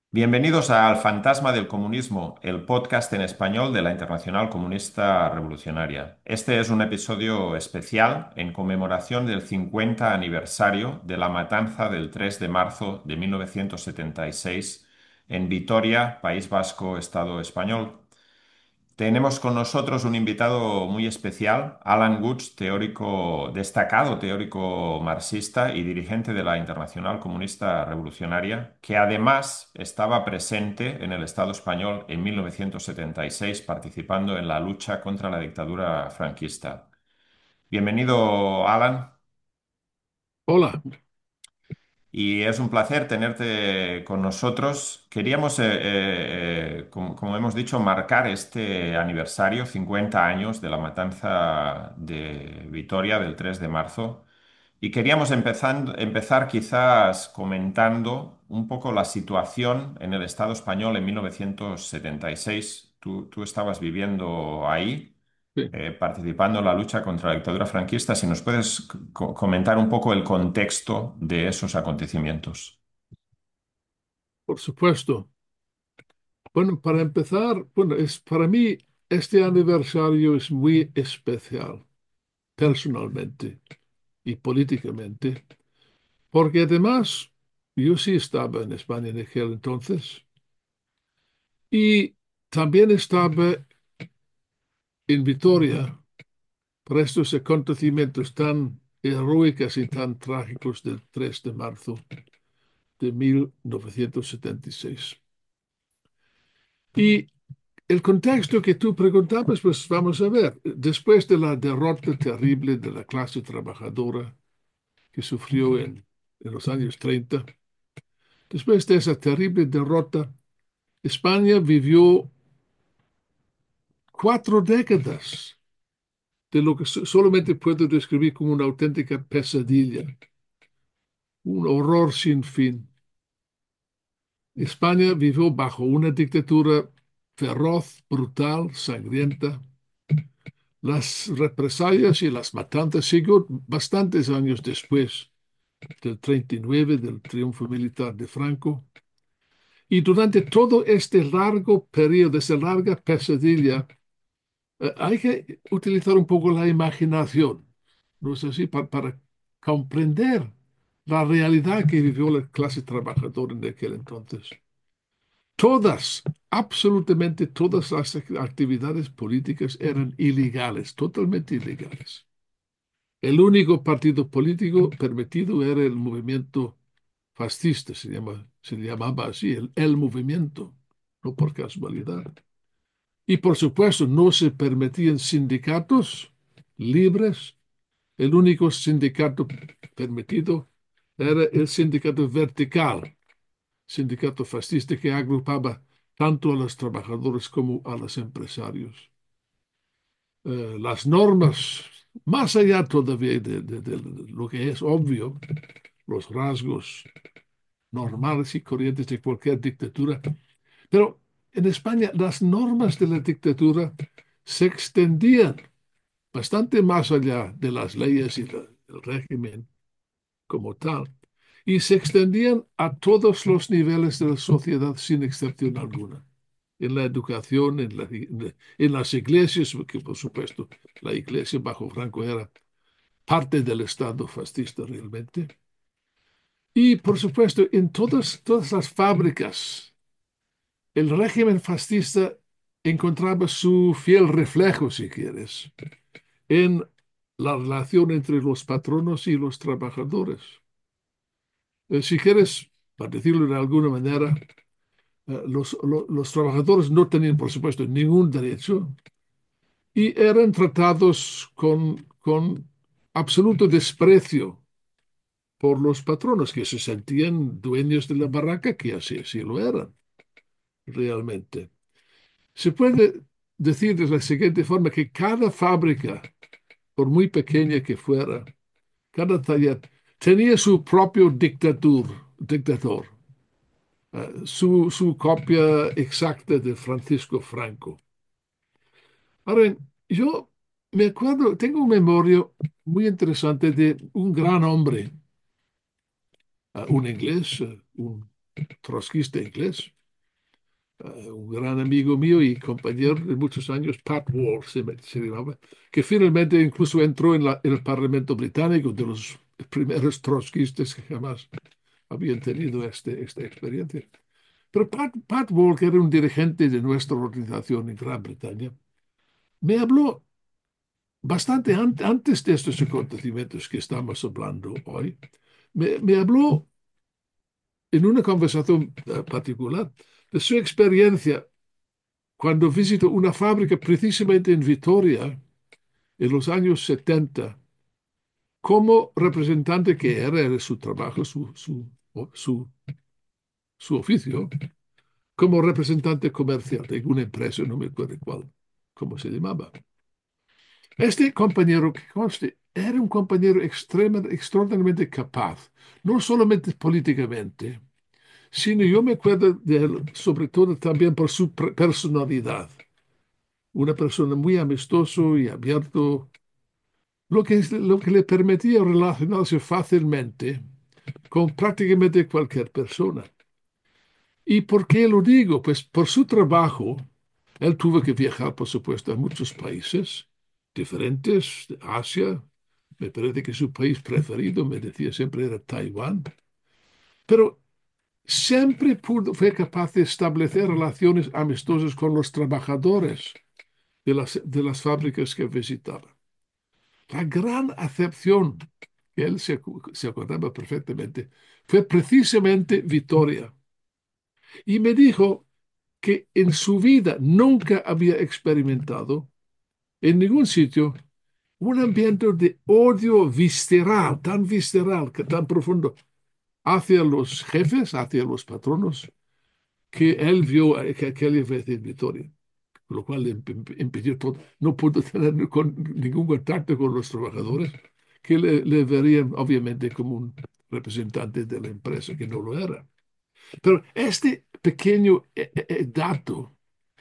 Bienvenidos a Al Fantasma del Comunismo, el podcast en español de la Internacional Comunista Revolucionaria. Este es un episodio especial en conmemoración del 50 aniversario de la matanza del 3 de marzo de 1976 en Vitoria, País Vasco, Estado español. Tenemos con nosotros un invitado muy especial, Alan Guth, teórico, destacado teórico marxista y dirigente de la Internacional Comunista Revolucionaria, que además estaba presente en el Estado español en 1976, participando en la lucha contra la dictadura franquista. Bienvenido, Alan. Hola, Y es un placer tenerte con nosotros. Queríamos, como hemos dicho, marcar este aniversario, 50 años de la matanza de Vitoria del 3 de marzo. Y queríamos empezar quizás comentando un poco la situación en el Estado español en 1976. Tú estabas viviendo ahí, sí, participando en la lucha contra la dictadura franquista. Si nos puedes comentar un poco el contexto de esos acontecimientos. por supuesto. Bueno, para empezar, para mí este aniversario es muy especial, personalmente y políticamente, porque además yo sí estaba en España en aquel entonces y también estaba en Vitoria para estos acontecimientos tan heroicos y tan trágicos del 3 de marzo de 1976. Y el contexto que tú preguntabas, pues vamos a ver, después de la derrota terrible de la clase trabajadora que sufrió en los años 30, después de esa terrible derrota, España vivió 4 décadas de lo que solamente puedo describir como una auténtica pesadilla, un horror sin fin. España vivió bajo una dictadura feroz, brutal, sangrienta. Las represalias y las matanzas siguió bastantes años después del 39, del triunfo militar de Franco. Y durante todo este largo periodo, esa larga pesadilla, hay que utilizar un poco la imaginación, ¿no es así? Para comprender la realidad que vivió la clase trabajadora en aquel entonces. Todas, absolutamente todas las actividades políticas eran ilegales, totalmente ilegales. El único partido político permitido era el movimiento fascista, se le llamaba así, el movimiento, no por casualidad. Y por supuesto, no se permitían sindicatos libres. El único sindicato permitido era el sindicato vertical, sindicato fascista que agrupaba tanto a los trabajadores como a los empresarios. Las normas, más allá todavía de lo que es obvio, los rasgos normales y corrientes de cualquier dictadura. Pero en España las normas de la dictadura se extendían bastante más allá de las leyes y el régimen como tal, y se extendían a todos los niveles de la sociedad sin excepción alguna. En la educación, en las iglesias, porque por supuesto la iglesia bajo Franco era parte del Estado fascista realmente. Y por supuesto, en todas las fábricas, el régimen fascista encontraba su fiel reflejo, si quieres, en la relación entre los patronos y los trabajadores. Si quieres, para decirlo de alguna manera, los trabajadores no tenían, por supuesto, ningún derecho y eran tratados con absoluto desprecio por los patronos que se sentían dueños de la barraca, que así lo eran realmente. Se puede decir de la siguiente forma que cada fábrica, por muy pequeña que fuera, cada taller, tenía su propio dictador, su copia exacta de Francisco Franco. Ahora, yo me acuerdo, tengo un memoria muy interesante de un gran hombre, un inglés, un trotskista inglés, un gran amigo mío y compañero de muchos años, Pat Wall se llamaba, que finalmente incluso entró en el Parlamento británico, de los primeros trotskistas que jamás habían tenido esta experiencia. Pero Pat Wall, que era un dirigente de nuestra organización en Gran Bretaña, me habló bastante antes de estos acontecimientos que estamos hablando hoy. Me habló en una conversación particular de su experiencia cuando visitó una fábrica precisamente en Vitoria en los años 70, como representante que era su trabajo, su, su oficio, como representante comercial de una empresa, no me acuerdo cuál, cómo se llamaba. Este compañero que conste era un compañero extraordinariamente capaz, no solamente políticamente, sino yo me acuerdo de él, sobre todo también por su personalidad. Una persona muy amistoso y abierto, lo que le permitía relacionarse fácilmente con prácticamente cualquier persona. ¿Y por qué lo digo? Pues por su trabajo, él tuvo que viajar, por supuesto, a muchos países diferentes, de Asia. Me parece que su país preferido, me decía siempre, era Taiwán. Pero siempre fue capaz de establecer relaciones amistosas con los trabajadores de las fábricas que visitaba. La gran acepción que él se acordaba perfectamente fue precisamente Vitoria. Y me dijo que en su vida nunca había experimentado en ningún sitio un ambiente de odio visceral, tan visceral, que tan profundo, hacia los jefes, hacia los patronos, que él vio que aquella vez en Vitoria, lo cual le impidió todo, no pudo tener ningún contacto con los trabajadores, que le verían obviamente como un representante de la empresa, que no lo era. Pero este pequeño dato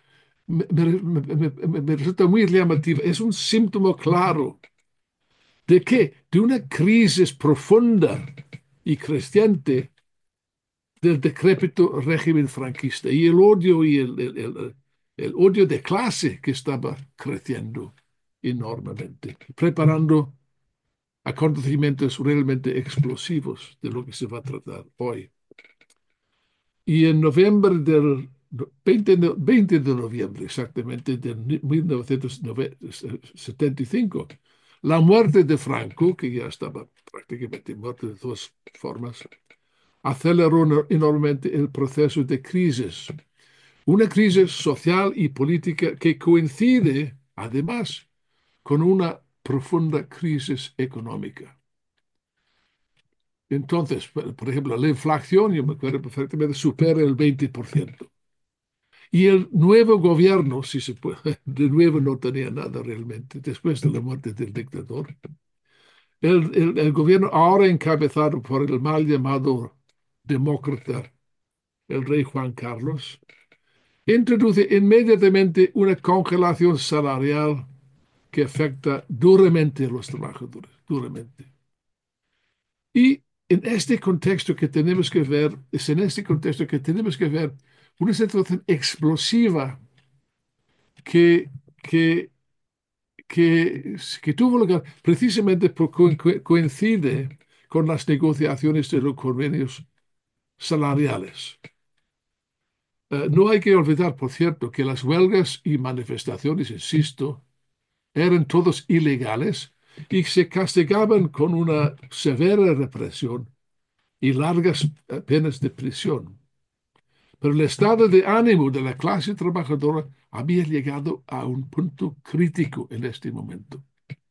me resulta muy llamativo. Es un síntoma claro de que de una crisis profunda y creciente del decrépito régimen franquista y el odio el odio de clase que estaba creciendo enormemente, preparando acontecimientos realmente explosivos de lo que se va a tratar hoy. Y en noviembre del 20 de noviembre exactamente de 1975, la muerte de Franco, que ya estaba prácticamente muerto de todas formas, aceleró enormemente el proceso de crisis. Una crisis social y política que coincide, además, con una profunda crisis económica. Entonces, por ejemplo, la inflación, yo me acuerdo perfectamente, supera el 20%. Y el nuevo gobierno, si se puede, de nuevo no tenía nada realmente, después de la muerte del dictador. El gobierno ahora encabezado por el mal llamado demócrata, el rey Juan Carlos, introduce inmediatamente una congelación salarial que afecta duramente a los trabajadores, duramente. Y en este contexto que tenemos que ver, es en este contexto que tenemos que ver una situación explosiva que, que, que tuvo lugar precisamente porque coincide con las negociaciones de los convenios salariales. No hay que olvidar, por cierto, que las huelgas y manifestaciones, insisto, eran todos ilegales y se castigaban con una severa represión y largas penas de prisión. Pero el estado de ánimo de la clase trabajadora había llegado a un punto crítico en este momento.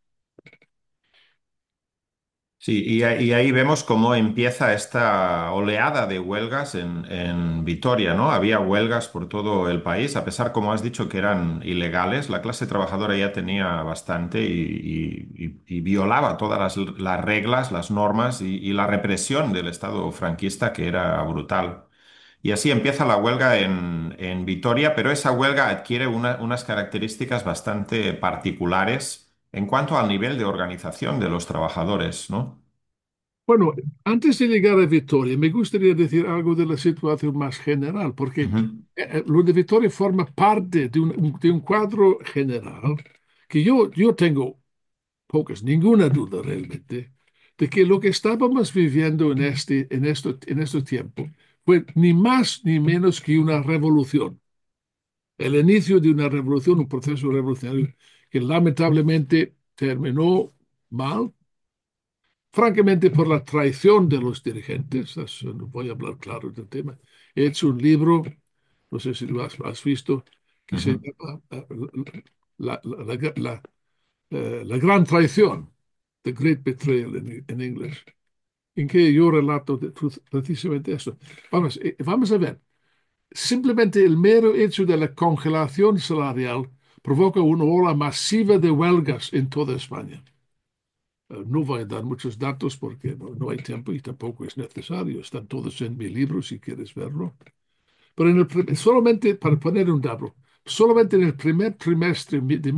Sí, y ahí vemos cómo empieza esta oleada de huelgas en Vitoria, ¿no? Había huelgas por todo el país, a pesar, como has dicho, que eran ilegales. La clase trabajadora ya tenía bastante y violaba todas las reglas, las normas y la represión del Estado franquista, que era brutal. Y así empieza la huelga en Vitoria, pero esa huelga adquiere unas características bastante particulares en cuanto al nivel de organización de los trabajadores, ¿no? Bueno, antes de llegar a Vitoria, me gustaría decir algo de la situación más general, porque Ujú, lo de Vitoria forma parte de un cuadro general que yo tengo pocas, ninguna duda realmente, de que lo que estábamos viviendo en este tiempo fue ni más ni menos que una revolución, el inicio de una revolución, un proceso revolucionario que lamentablemente terminó mal, francamente por la traición de los dirigentes. No voy a hablar claro del tema. He hecho un libro, no sé si lo has visto, que se ujú, llama la, la, la, la, la gran traición, The Great Betrayal en inglés, en que yo relato precisamente eso. Vamos a ver, simplemente el mero hecho de la congelación salarial provoca una ola masiva de huelgas en toda España. No voy a dar muchos datos porque no hay tiempo y tampoco es necesario. Están todos en mi libro si quieres verlo. Pero solamente para poner un dato, solamente en el primer trimestre de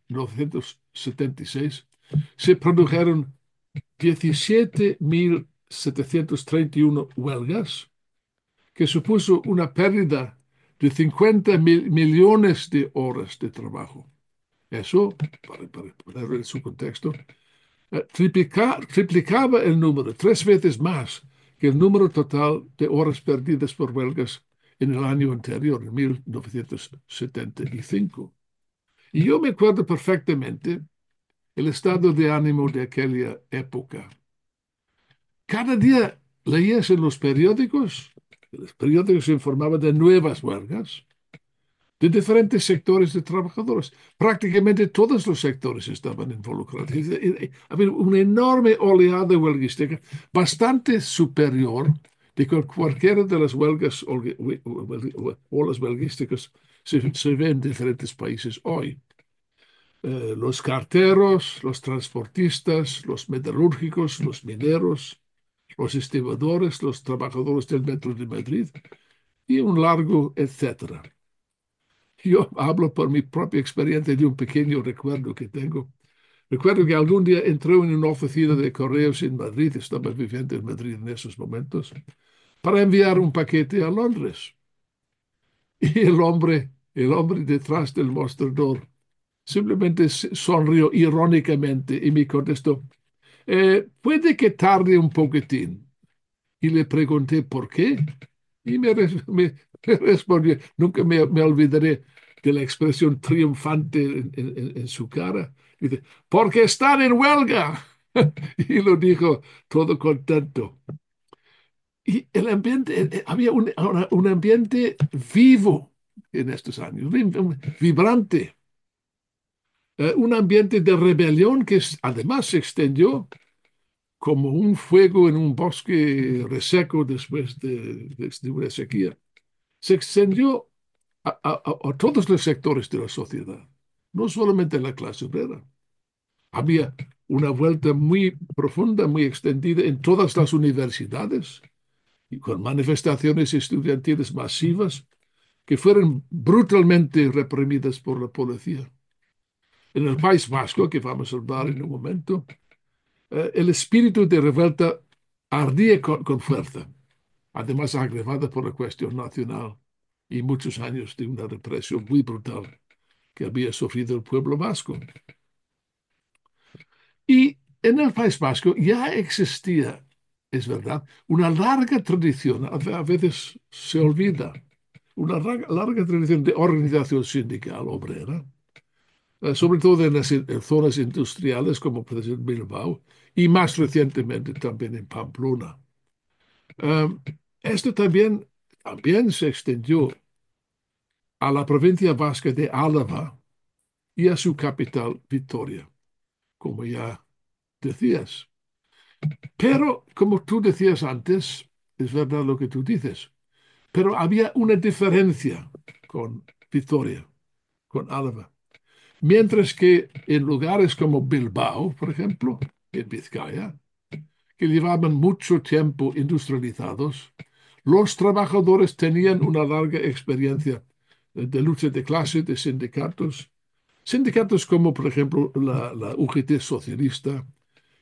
1976 se produjeron 17.731 huelgas, que supuso una pérdida de 50 millones de horas de trabajo. Eso, para ponerlo en su contexto, triplicaba el número, tres veces más que el número total de horas perdidas por huelgas en el año anterior, en 1975. Y yo me acuerdo perfectamente el estado de ánimo de aquella época. Cada día leías en los periódicos informaban de nuevas huelgas, de diferentes sectores de trabajadores. Prácticamente todos los sectores estaban involucrados. Había una enorme oleada huelguística, bastante superior de cualquiera de las huelgas o las huelguísticas se ven en diferentes países hoy. Los carteros, los transportistas, los metalúrgicos, los mineros, los estibadores, los trabajadores del Metro de Madrid y un largo etcétera. Yo hablo por mi propia experiencia de un pequeño recuerdo que tengo. Recuerdo que algún día entré en una oficina de correos en Madrid, estaba viviendo en Madrid en esos momentos, para enviar un paquete a Londres. Y el hombre detrás del mostrador simplemente sonrió irónicamente y me contestó, puede que tarde un poquitín. Y le pregunté por qué. Y me respondió, nunca me olvidaré de la expresión triunfante en su cara. Dice, porque están en huelga. Y lo dijo todo contento. Y el ambiente, había un ambiente vivo en estos años, vibrante, un ambiente de rebelión que además se extendió como un fuego en un bosque reseco después de una sequía. Se extendió a todos los sectores de la sociedad, no solamente en la clase obrera. Había una vuelta muy profunda, muy extendida en todas las universidades y con manifestaciones estudiantiles masivas que fueron brutalmente reprimidas por la policía. En el País Vasco, que vamos a hablar en un momento, el espíritu de revuelta ardía con fuerza, además agravada por la cuestión nacional y muchos años de una represión muy brutal que había sufrido el pueblo vasco. Y en el País Vasco ya existía, es verdad, una larga tradición, a veces se olvida, una larga tradición de organización sindical obrera, sobre todo en las zonas industriales como puede ser Bilbao y más recientemente también en Pamplona. Um, Esto también se extendió a la provincia vasca de Álava y a su capital, Vitoria, como ya decías. Pero, como tú decías antes, es verdad lo que tú dices, pero había una diferencia con Vitoria, con Álava. Mientras que en lugares como Bilbao, por ejemplo, en Vizcaya, que llevaban mucho tiempo industrializados, los trabajadores tenían una larga experiencia de lucha de clase, de sindicatos, sindicatos como por ejemplo la UGT socialista,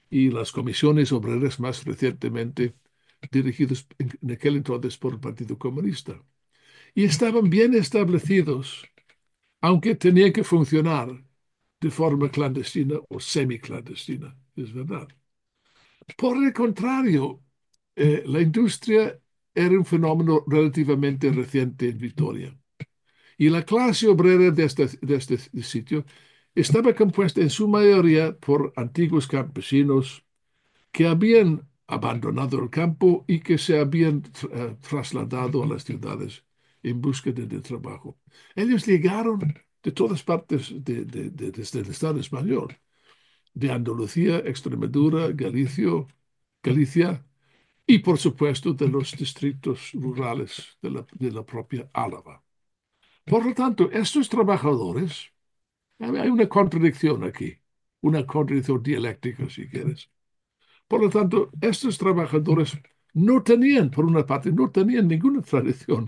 y las comisiones obreras más recientemente dirigidos en aquel entonces por el Partido Comunista. Y estaban bien establecidos, aunque tenían que funcionar de forma clandestina o semiclandestina, es verdad. Por el contrario, la industria era un fenómeno relativamente reciente en Vitoria. Y la clase obrera de este sitio estaba compuesta en su mayoría por antiguos campesinos que habían abandonado el campo y que se habían trasladado a las ciudades en búsqueda de trabajo. Ellos llegaron de todas partes desde el Estado español, de Andalucía, Extremadura, Galicia y, por supuesto, de los distritos rurales de la propia Álava. Por lo tanto, estos trabajadores, hay una contradicción aquí, una contradicción dialéctica, si quieres. Por lo tanto, estos trabajadores no tenían, por una parte, no tenían ninguna tradición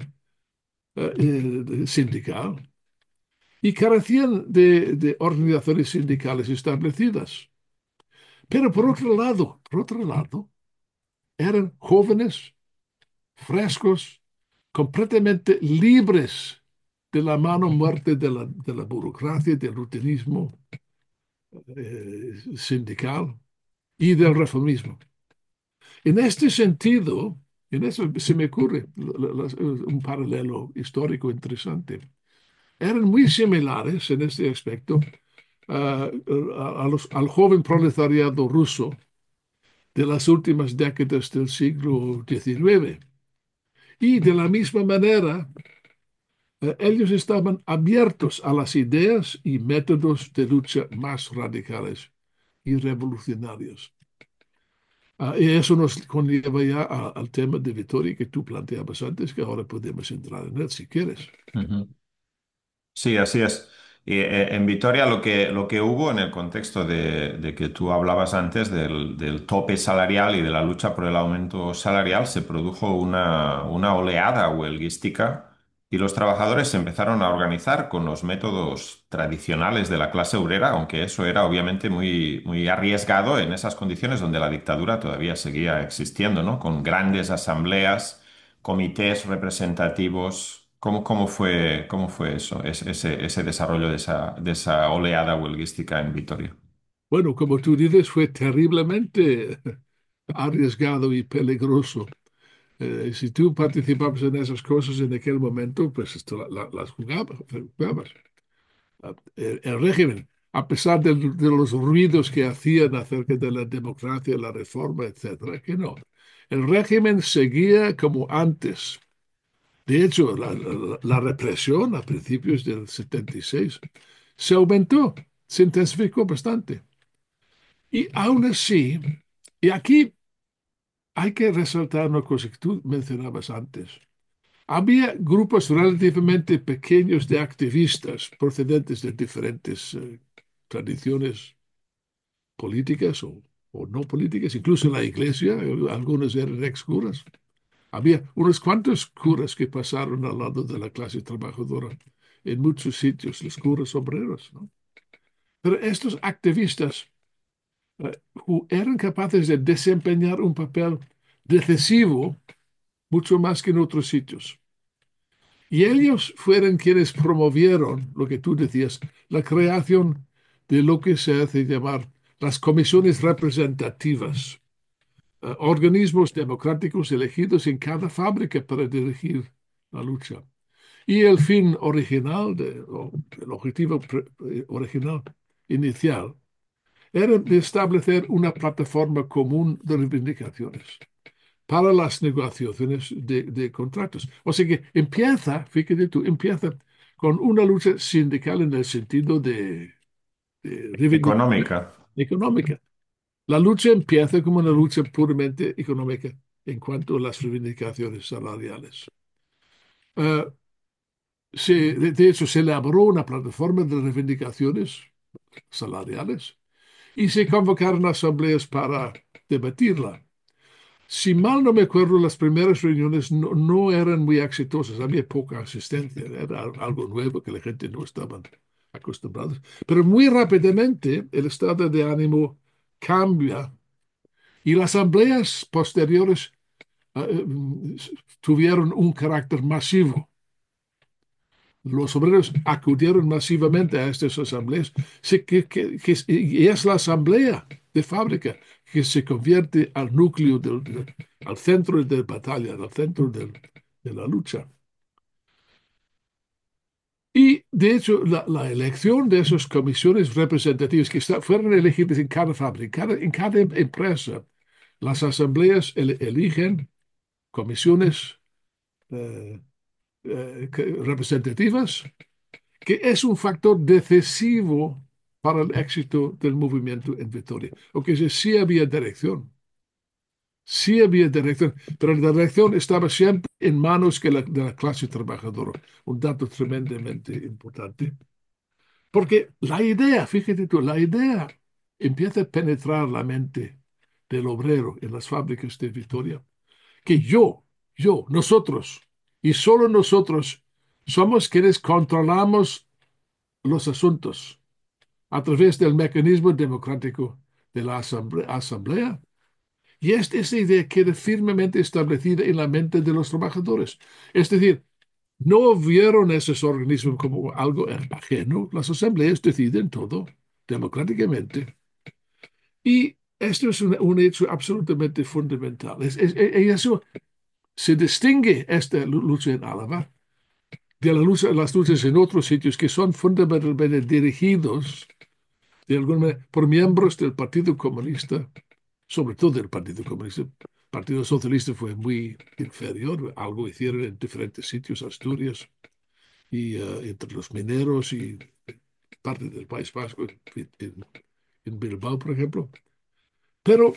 sindical y carecían de organizaciones sindicales establecidas. Pero por otro lado, eran jóvenes, frescos, completamente libres de la mano muerte de la burocracia, del rutinismo sindical y del reformismo. En este sentido, en eso se me ocurre un paralelo histórico interesante. Eran muy similares en este aspecto al joven proletariado ruso de las últimas décadas del siglo XIX. Y de la misma manera, ellos estaban abiertos a las ideas y métodos de lucha más radicales y revolucionarios. Y eso nos conlleva ya al tema de Vitoria que tú planteabas antes, que ahora podemos entrar en él si quieres. Ujú. Sí, así es. Y, en Vitoria lo que hubo en el contexto de que tú hablabas antes del tope salarial y de la lucha por el aumento salarial, se produjo una oleada huelguística y los trabajadores se empezaron a organizar con los métodos tradicionales de la clase obrera, aunque eso era obviamente muy, muy arriesgado en esas condiciones donde la dictadura todavía seguía existiendo, ¿no? Con grandes asambleas, comités representativos. ¿Cómo fue eso, ese desarrollo de esa oleada huelguística en Vitoria? Bueno, como tú dices, fue terriblemente arriesgado y peligroso. Si tú participabas en esas cosas en aquel momento, pues esto las jugabas. El régimen, a pesar de los ruidos que hacían acerca de la democracia, la reforma, etcétera, que no. El régimen seguía como antes. De hecho, la represión a principios del 76 se aumentó, se intensificó bastante. Y aún así, y aquí hay que resaltar una cosa que tú mencionabas antes. Había grupos relativamente pequeños de activistas procedentes de diferentes tradiciones políticas o no políticas, incluso en la iglesia, algunos eran ex curas. Había unos cuantos curas que pasaron al lado de la clase trabajadora en muchos sitios, los curas obreros, ¿no? Pero estos activistas eran capaces de desempeñar un papel decisivo mucho más que en otros sitios. Y ellos fueron quienes promovieron lo que tú decías, la creación de lo que se hace llamar las comisiones representativas, organismos democráticos elegidos en cada fábrica para dirigir la lucha. Y el fin original, o el objetivo original inicial, era de establecer una plataforma común de reivindicaciones para las negociaciones de contratos. O sea que empieza, fíjate tú, empieza con una lucha sindical en el sentido de reivindicación Económica. económica. La lucha empieza como una lucha puramente económica en cuanto a las reivindicaciones salariales. Uh, de hecho, se elaboró una plataforma de reivindicaciones salariales y se convocaron asambleas para debatirla. Si mal no me acuerdo, las primeras reuniones no eran muy exitosas, había poca asistencia, era algo nuevo que la gente no estaba acostumbrada. Pero muy rápidamente el estado de ánimo cambia Y las asambleas posteriores tuvieron un carácter masivo. Los obreros acudieron masivamente a estas asambleas, y es la asamblea de fábrica que se convierte al núcleo, al centro de batalla, al centro de la lucha. Y de hecho, la elección de esas comisiones representativas que fueron elegidas en cada fábrica, en cada empresa, las asambleas eligen comisiones eh, representativas, que es un factor decisivo para el éxito del movimiento en Vitoria. O que sí había dirección, pero la dirección estaba siempre en manos de la clase trabajadora, un dato tremendamente importante. Porque la idea, fíjate tú, la idea empieza a penetrar la mente del obrero en las fábricas de Vitoria, que nosotros, y solo nosotros, somos quienes controlamos los asuntos a través del mecanismo democrático de la asamblea. Y esta idea queda firmemente establecida en la mente de los trabajadores. Es decir, no vieron esos organismos como algo ajeno. Las asambleas deciden todo democráticamente. Y esto es un hecho absolutamente fundamental. Y eso se distingue esta lucha en Álava de las luchas en otros sitios que son fundamentalmente dirigidos de alguna manera por miembros del Partido Comunista, sobre todo del Partido Comunista. El Partido Socialista fue muy inferior, algo hicieron en diferentes sitios, Asturias, y entre los mineros y parte del País Vasco, en Bilbao, por ejemplo. Pero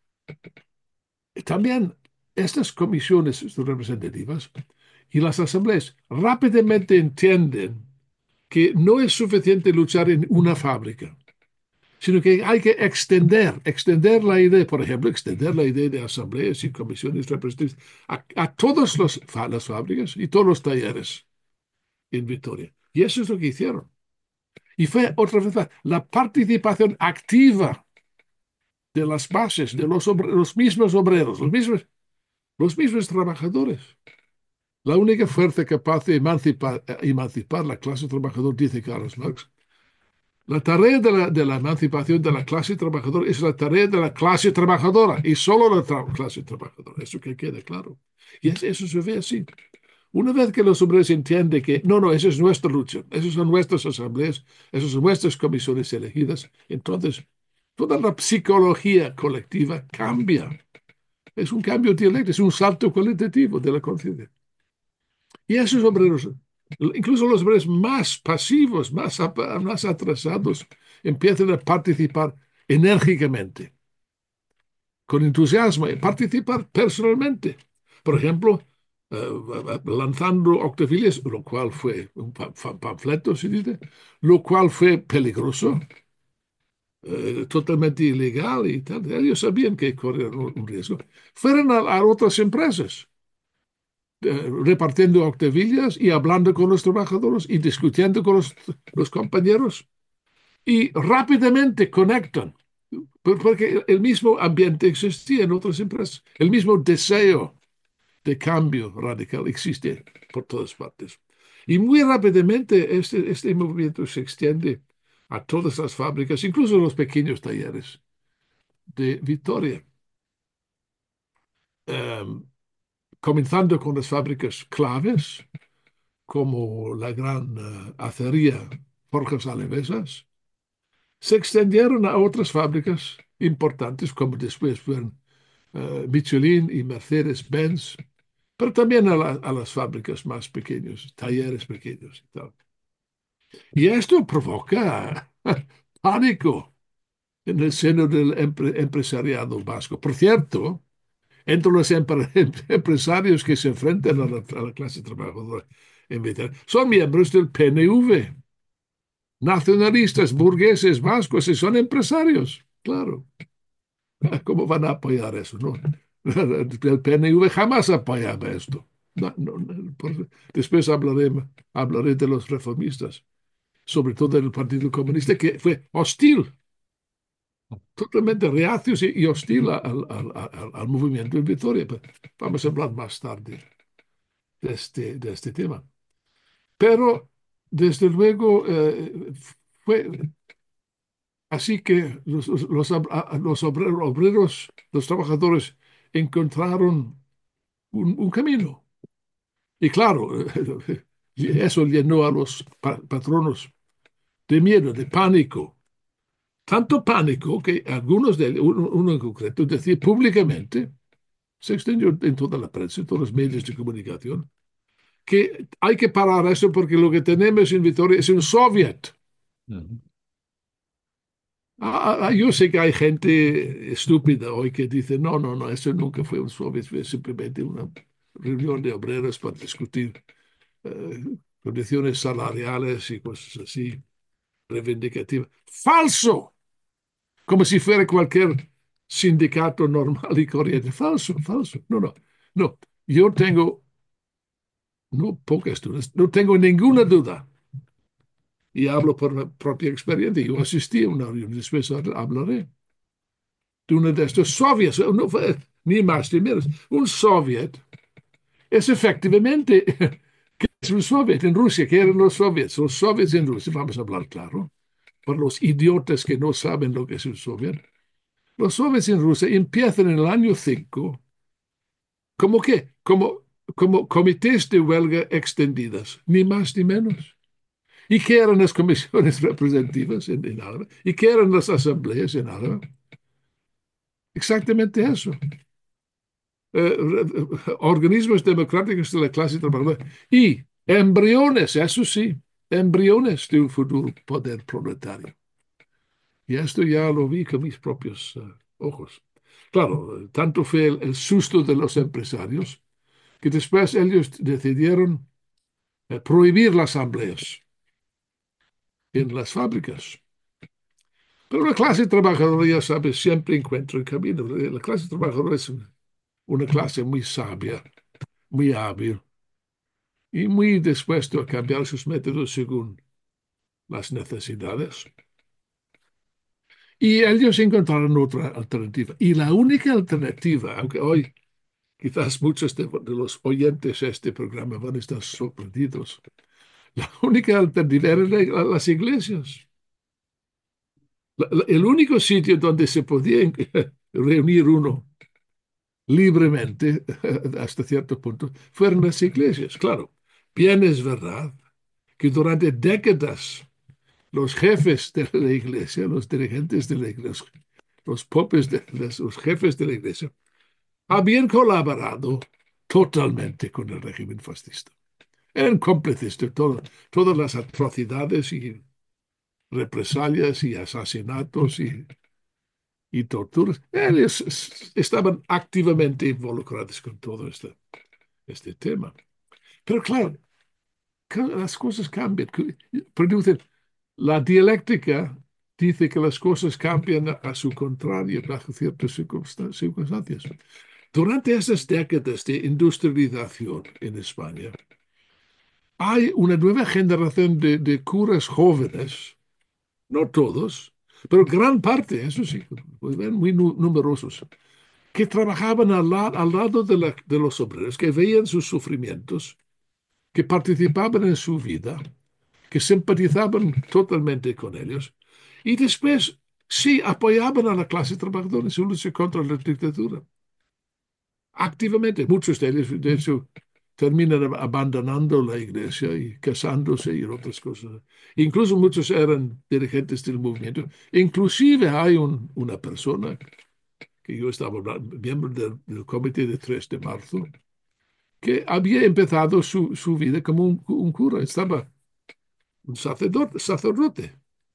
también estas comisiones representativas y las asambleas rápidamente entienden que no es suficiente luchar en una fábrica, sino que hay que extender la idea, por ejemplo, extender la idea de asambleas y comisiones representativas a todas las fábricas y todos los talleres en Vitoria. Y eso es lo que hicieron. Y fue otra vez la participación activa de las bases, de los mismos obreros, los mismos trabajadores. La única fuerza capaz de emancipar la clase trabajadora, dice Carlos Marx, la tarea de la emancipación de la clase trabajadora es la tarea de la clase trabajadora y solo la clase trabajadora. Eso que quede claro. Y eso se ve así. Una vez que los obreros entienden que no, esa es nuestra lucha, esas son nuestras asambleas, esas son nuestras comisiones elegidas, entonces toda la psicología colectiva cambia. Es un cambio dialéctico, es un salto cualitativo de la conciencia. Y esos obreros, incluso los obreros más pasivos, más atrasados, empiezan a participar enérgicamente, con entusiasmo, y participar personalmente. Por ejemplo, lanzando octavillas, lo cual fue un panfleto, se dice, lo cual fue peligroso, totalmente ilegal y tal. Ellos sabían que corrían un riesgo. Fueron a otras empresas repartiendo octavillas y hablando con los trabajadores y discutiendo con los compañeros y rápidamente conectan, porque el mismo ambiente existía en otras empresas, el mismo deseo de cambio radical existe por todas partes. Y muy rápidamente este movimiento se extiende a todas las fábricas, incluso los pequeños talleres de Vitoria, um, comenzando con las fábricas claves como la gran acería Forjas Alavesas, se extendieron a otras fábricas importantes como después fueron Michelin y Mercedes-Benz, pero también a las fábricas más pequeñas, talleres pequeños y tal. Y esto provoca pánico en el seno del empresariado vasco. Por cierto, entre los empresarios que se enfrentan a la clase trabajadora en Vitoria, son miembros del PNV, nacionalistas, burgueses, vascos, y son empresarios, claro. ¿Cómo van a apoyar eso? No, el PNV jamás apoyaba esto. Después hablaré de los reformistas, sobre todo del Partido Comunista, que fue hostil totalmente reacios y hostil al movimiento en Vitoria. Pero vamos a hablar más tarde de este tema. Pero, desde luego, fue así que obreros, los trabajadores, encontraron un camino. Y claro, eso llenó a los patronos de miedo, de pánico. Tanto pánico que algunos de ellos, uno en concreto, decía públicamente, se extendió en toda la prensa, en todos los medios de comunicación, que hay que parar eso porque lo que tenemos en Vitoria es un soviet. Ujú. Yo sé que hay gente estúpida hoy que dice, no, no, no, eso nunca fue un soviet, fue simplemente una reunión de obreros para discutir eh, condiciones salariales y cosas así, reivindicativas. ¡Falso! Como si fuera cualquier sindicato normal y corriente. Falso, falso. No, no, no. Yo tengo, no pocas dudas, no tengo ninguna duda, y hablo por mi propia experiencia. Yo asistí a una reunión, después hablaré de uno de estos soviets, no fue ni más ni menos. Un soviet es efectivamente, ¿qué es un soviet en Rusia? ¿Qué eran los soviets? Los soviets en Rusia, vamos a hablar claro, por los idiotas que no saben lo que es un soviet. Los soviets en Rusia empiezan en el año 5. ¿Cómo qué? Como comités de huelga extendidas, ni más ni menos. ¿Y qué eran las comisiones representativas en Álava? ¿Y qué eran las asambleas en Álava? Exactamente eso. Organismos democráticos de la clase trabajadora y embriones, eso sí, embriones de un futuro poder proletario. Y esto ya lo vi con mis propios ojos. Claro, tanto fue el susto de los empresarios que después ellos decidieron prohibir las asambleas en las fábricas. Pero la clase trabajadora, ya sabes, siempre encuentra el camino. La clase trabajadora es una clase muy sabia, muy hábil y muy dispuesto a cambiar sus métodos según las necesidades. Y ellos encontraron otra alternativa. Y la única alternativa, aunque hoy quizás muchos de los oyentes de este programa van a estar sorprendidos, la única alternativa eran las iglesias. El único sitio donde se podía reunir uno libremente, hasta cierto punto, fueron las iglesias. Claro, bien es verdad que durante décadas los jefes de la iglesia, los dirigentes de la iglesia, los popes, los jefes de la iglesia, habían colaborado totalmente con el régimen fascista. Eran cómplices de todas las atrocidades y represalias y asesinatos y torturas. Ellos estaban activamente involucrados con todo este tema. Pero claro, las cosas cambian, producen. La dialéctica dice que las cosas cambian a su contrario bajo ciertas circunstancias. Durante esas décadas de industrialización en España, hay una nueva generación de curas jóvenes, no todos, pero gran parte, eso sí, muy numerosos, que trabajaban al lado de los obreros, que veían sus sufrimientos, que participaban en su vida, que simpatizaban totalmente con ellos, y después sí apoyaban a la clase trabajadora en su lucha contra la dictadura. Activamente, muchos de ellos, de hecho, terminan abandonando la iglesia y casándose y otras cosas. Incluso muchos eran dirigentes del movimiento. Inclusive hay una persona que yo estaba miembro del comité de 3 de marzo, que había empezado su vida como un cura, estaba un sacerdote.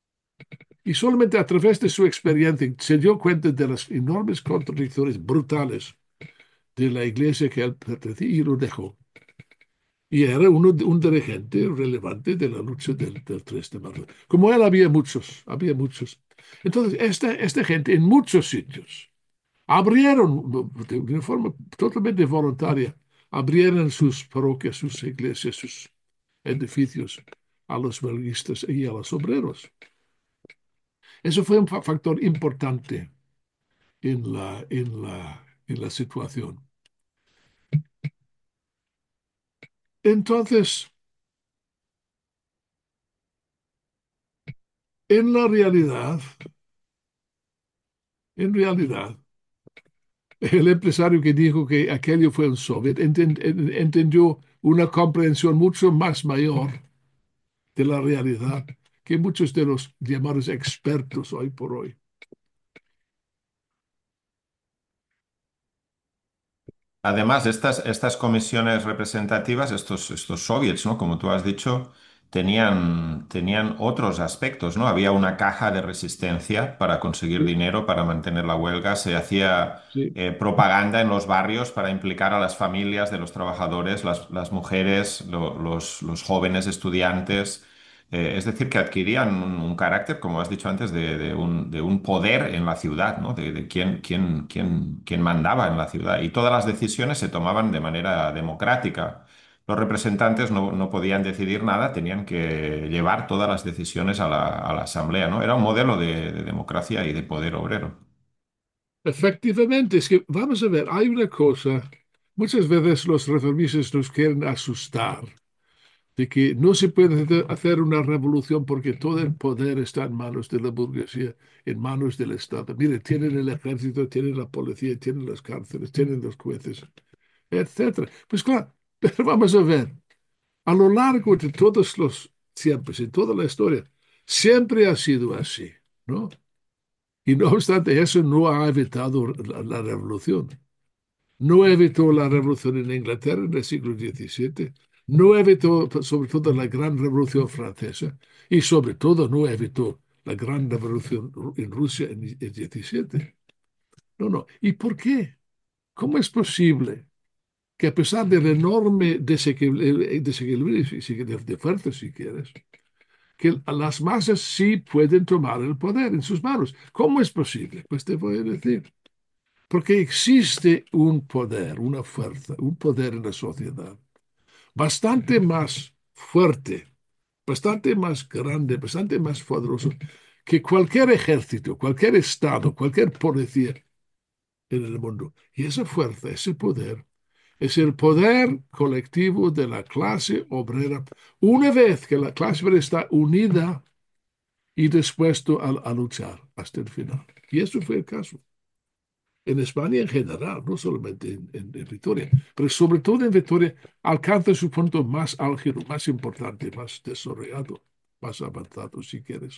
Y solamente a través de su experiencia se dio cuenta de las enormes contradicciones brutales de la iglesia que él pertenecía y lo dejó. Y era un dirigente relevante de la lucha del 3 de marzo. Como él había muchos, había muchos. Entonces, esta gente en muchos sitios abrieron de una forma totalmente voluntaria, abrieron sus parroquias, sus iglesias, sus edificios a los huelguistas y a los obreros. Eso fue un factor importante en la situación. Entonces, en la realidad, en realidad, el empresario que dijo que aquello fue un soviet entendió una comprensión mucho más mayor de la realidad que muchos de los llamados expertos hoy por hoy. Además, estas comisiones representativas, estos soviets, ¿no? Como tú has dicho, tenían otros aspectos, ¿no? Había una caja de resistencia para conseguir Sí, dinero, para mantener la huelga. Se hacía sí. propaganda en los barrios para implicar a las familias de los trabajadores, las mujeres, los jóvenes estudiantes. Es decir, que adquirían un carácter, como has dicho antes, de un poder en la ciudad, ¿no? De quién mandaba en la ciudad. Y todas las decisiones se tomaban de manera democrática. Los representantes no podían decidir nada, tenían que llevar todas las decisiones a la asamblea, ¿no? Era un modelo de democracia y de poder obrero. Efectivamente, es que vamos a ver, hay una cosa, muchas veces los reformistas nos quieren asustar de que no se puede hacer una revolución porque todo el poder está en manos de la burguesía, en manos del Estado. Mire, tienen el ejército, tienen la policía, tienen las cárceles, tienen los jueces, etcétera. Pues claro, pero vamos a ver, a lo largo de todos los tiempos, en toda la historia, siempre ha sido así, ¿no? Y no obstante, eso no ha evitado la revolución. No evitó la revolución en Inglaterra en el siglo XVII, no evitó sobre todo la gran revolución francesa y sobre todo no evitó la gran revolución en Rusia en el XVII. No, no. ¿Y por qué? ¿Cómo es posible que a pesar del enorme desequilibrio de fuerza, si quieres, que las masas sí pueden tomar el poder en sus manos? ¿Cómo es posible? Pues te voy a decir. Porque existe un poder, una fuerza, un poder en la sociedad bastante más fuerte, bastante más grande, bastante más poderoso que cualquier ejército, cualquier estado, cualquier policía en el mundo. Y esa fuerza, ese poder, es el poder colectivo de la clase obrera. Una vez que la clase obrera está unida y dispuesto a luchar hasta el final. Y eso fue el caso en España en general, no solamente en Vitoria, pero sobre todo en Vitoria, alcanza su punto más álgido, más importante, más desarrollado, más avanzado, si quieres,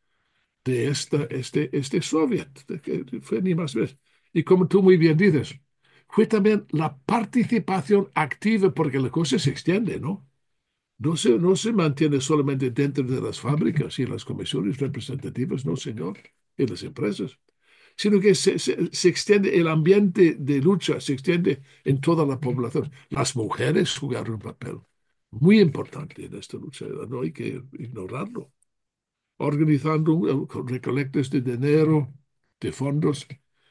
de este soviet, que fue ni más vez. Y como tú muy bien dices, fue también la participación activa, porque la cosa se extiende, ¿no? No se mantiene solamente dentro de las fábricas y las comisiones representativas, no, señor, y las empresas, sino que se extiende el ambiente de lucha, se extiende en toda la población. Las mujeres jugaron un papel muy importante en esta lucha, no hay que ignorarlo, organizando recolectas de dinero, de fondos,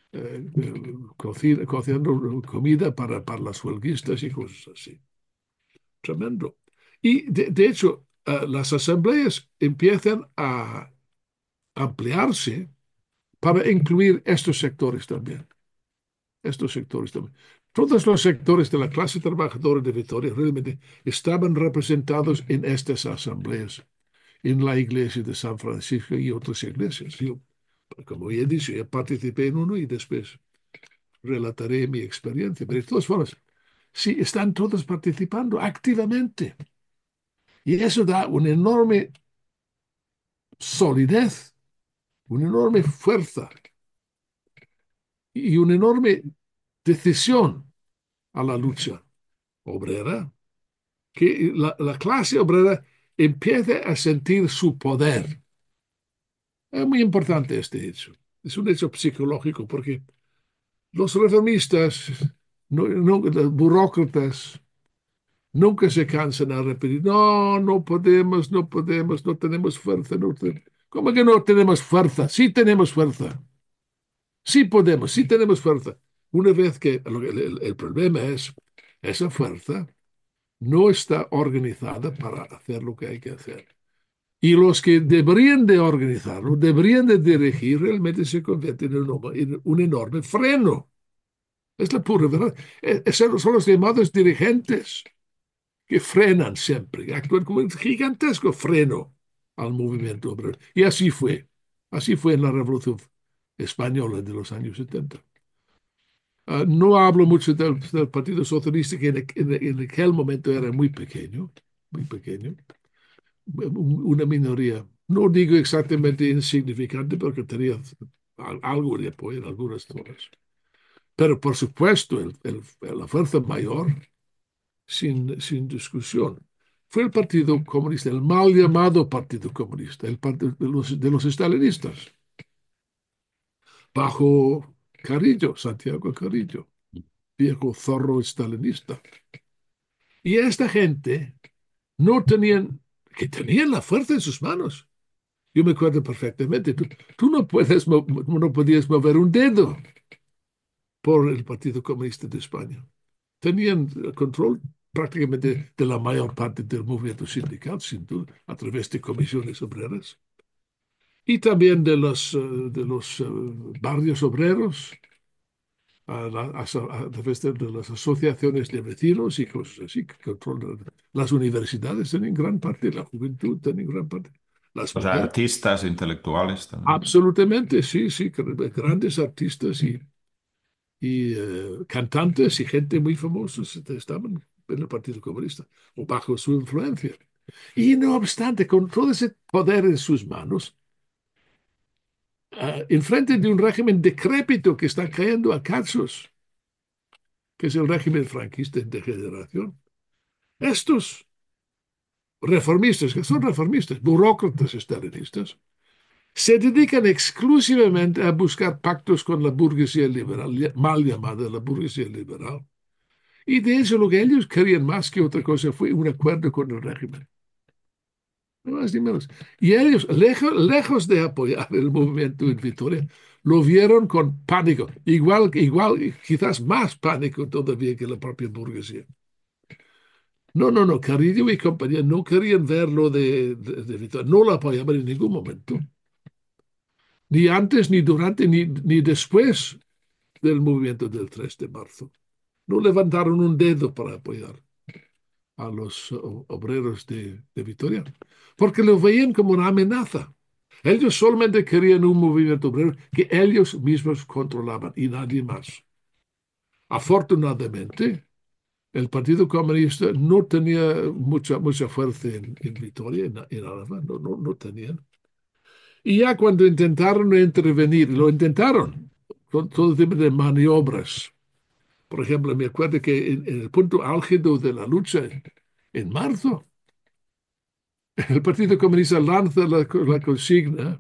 cocinando comida para las huelguistas y cosas así. Tremendo. Y de hecho, las asambleas empiezan a ampliarse para incluir estos sectores también. Estos sectores también. Todos los sectores de la clase trabajadora de Vitoria realmente estaban representados en estas asambleas, en la iglesia de San Francisco y otras iglesias. Yo, como ya he dicho, yo participé en uno y después relataré mi experiencia. Pero de todas formas, sí, están todos participando activamente. Y eso da una enorme solidez, una enorme fuerza y una enorme decisión a la lucha obrera, que la clase obrera empiece a sentir su poder. Es muy importante este hecho. Es un hecho psicológico porque los reformistas, los burócratas, nunca se cansan a repetir, no, no podemos, no podemos, no tenemos fuerza. ¿Cómo que no tenemos fuerza? Sí tenemos fuerza. Sí podemos, sí tenemos fuerza. Una vez que el problema es, esa fuerza no está organizada para hacer lo que hay que hacer. Y los que deberían de organizarlo, deberían de dirigir, realmente se convierten en un enorme freno. Es la pura verdad. Son los llamados dirigentes que frenan siempre, actúan como un gigantesco freno al movimiento obrero. Y así fue en la Revolución Española de los años 70. No hablo mucho del Partido Socialista, que en aquel momento era muy pequeño, una minoría. No digo exactamente insignificante, porque tenía algo de apoyo en algunas zonas. Pero por supuesto, la fuerza mayor, sin discusión, fue el Partido Comunista, el mal llamado Partido Comunista, el partido de los estalinistas, bajo Carrillo, Santiago Carrillo, viejo zorro estalinista. Y esta gente no tenían, que tenían la fuerza en sus manos. Yo me acuerdo perfectamente, tú no podías mover un dedo por el Partido Comunista de España. Tenían el control prácticamente de la mayor parte del movimiento sindical, sin duda, a través de comisiones obreras, y también de los barrios obreros, a través de las asociaciones de vecinos y cosas así, que controlan. Las universidades tienen gran parte, la juventud tienen gran parte, las Los mujeres. artistas, intelectuales también. Absolutamente, sí, sí, grandes artistas y cantantes y gente muy famosa estaban en el Partido Comunista o bajo su influencia. Y no obstante, con todo ese poder en sus manos, en frente de un régimen decrépito que está cayendo a cachos, que es el régimen franquista en degeneración, estos reformistas, que son reformistas, burócratas estalinistas, se dedican exclusivamente a buscar pactos con la burguesía liberal, mal llamada la burguesía liberal. Y de eso lo que ellos querían más que otra cosa fue un acuerdo con el régimen. No más ni menos. Y ellos, lejos de apoyar el movimiento en Vitoria, lo vieron con pánico, igual, quizás más pánico todavía que la propia burguesía. No, no, no, Carrillo y compañía no querían verlo de Vitoria, no lo apoyaban en ningún momento, ni antes, ni durante, ni después del movimiento del 3 de marzo. No levantaron un dedo para apoyar a los obreros de Vitoria, porque lo veían como una amenaza. Ellos solamente querían un movimiento obrero que ellos mismos controlaban y nadie más. Afortunadamente, el Partido Comunista no tenía mucha fuerza en Vitoria, en Álava, no tenían. Y ya cuando intentaron intervenir, lo intentaron con todo tipo de maniobras. Por ejemplo, me acuerdo que en el punto álgido de la lucha en marzo, el Partido Comunista lanza la consigna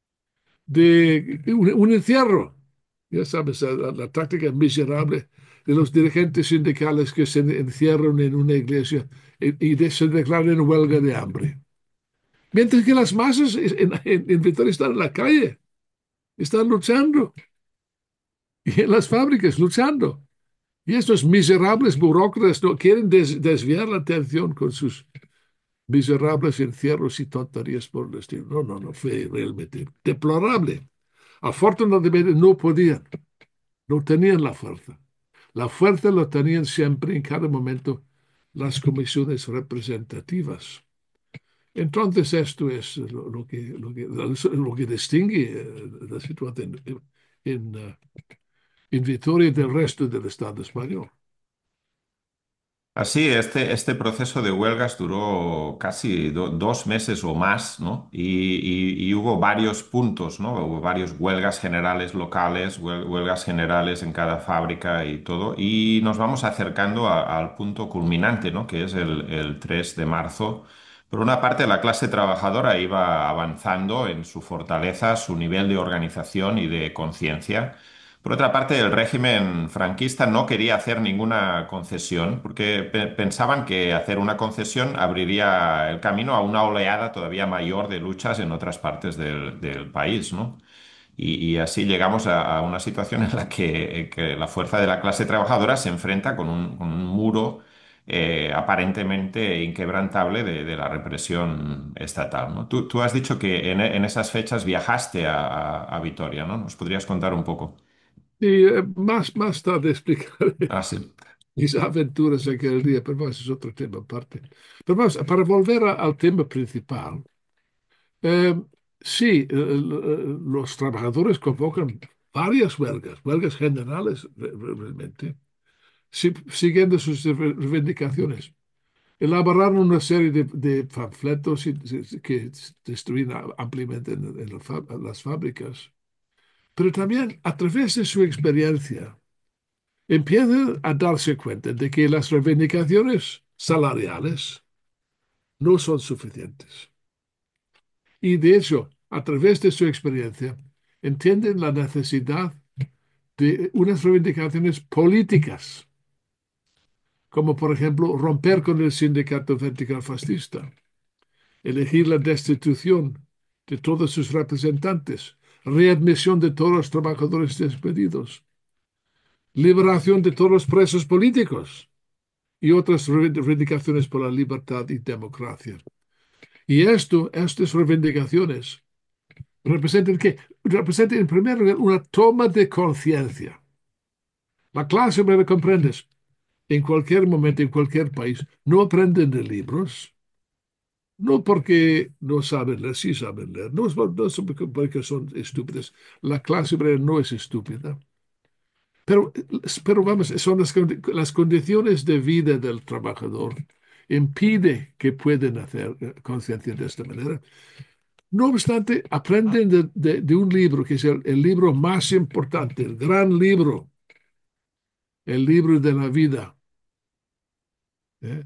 de un encierro. Ya sabes, la táctica miserable de los dirigentes sindicales que se encierran en una iglesia y se declaran en huelga de hambre. Mientras que las masas en Vitoria están en la calle, están luchando, y en las fábricas luchando. Y estos miserables burócratas no quieren desviar la atención con sus miserables encierros y tonterías por el estilo. No, no, no, fue realmente deplorable. Afortunadamente no podían, no tenían la fuerza. La fuerza lo tenían siempre, en cada momento, las comisiones representativas. Entonces esto es lo que distingue la situación en Vitoria del resto del Estado español. Así, este proceso de huelgas duró casi 2 meses o más, ¿no? Y hubo varios puntos, ¿no? Hubo varias huelgas generales locales, huelgas generales en cada fábrica y todo. Y nos vamos acercando al punto culminante, ¿no? Que es el 3 de marzo. Por una parte, la clase trabajadora iba avanzando en su fortaleza, su nivel de organización y de conciencia. Por otra parte, el régimen franquista no quería hacer ninguna concesión porque pensaban que hacer una concesión abriría el camino a una oleada todavía mayor de luchas en otras partes del país, ¿no? Y así llegamos a una situación en la que la fuerza de la clase trabajadora se enfrenta con un muro aparentemente inquebrantable de la represión estatal, ¿no? Tú has dicho que en esas fechas viajaste a Vitoria, ¿no? ¿Nos podrías contar un poco? Y más tarde explicaré Ah, sí. mis aventuras aquel día, pero ese es otro tema aparte. Pero vamos, para volver al tema principal, eh, sí, los trabajadores convocan varias huelgas, huelgas generales realmente, siguiendo sus reivindicaciones. Elaboraron una serie de panfletos que distribuían ampliamente en las fábricas, pero también a través de su experiencia empiezan a darse cuenta de que las reivindicaciones salariales no son suficientes. Y de hecho, a través de su experiencia, entienden la necesidad de unas reivindicaciones políticas, como por ejemplo romper con el sindicato vertical fascista, elegir la destitución de todos sus representantes, readmisión de todos los trabajadores despedidos, liberación de todos los presos políticos y otras reivindicaciones por la libertad y democracia. Y estas reivindicaciones representan que representan en primer lugar una toma de conciencia. La clase obrera, comprendes, en cualquier momento, en cualquier país, no aprenden de libros, no porque no saben leer, sí saben leer, no porque son estúpidos. La clase obrera no es estúpida. Pero, pero vamos, son las condiciones de vida del trabajador impide que puedan hacer conciencia de esta manera. No obstante, aprenden de un libro que es el libro más importante, el gran libro, el libro de la vida. ¿Eh?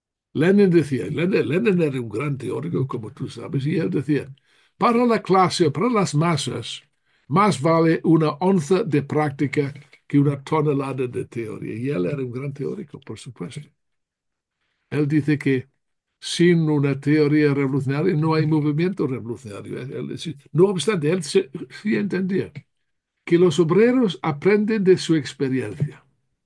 Lenin era un gran teórico, como tú sabes, y él decía, para la clase, para las masas, más vale una onza de práctica que una tonelada de teoría. Y él era un gran teórico, por supuesto. Él dice que sin una teoría revolucionaria no hay movimiento revolucionario. No obstante, él sí entendía que los obreros aprenden de su experiencia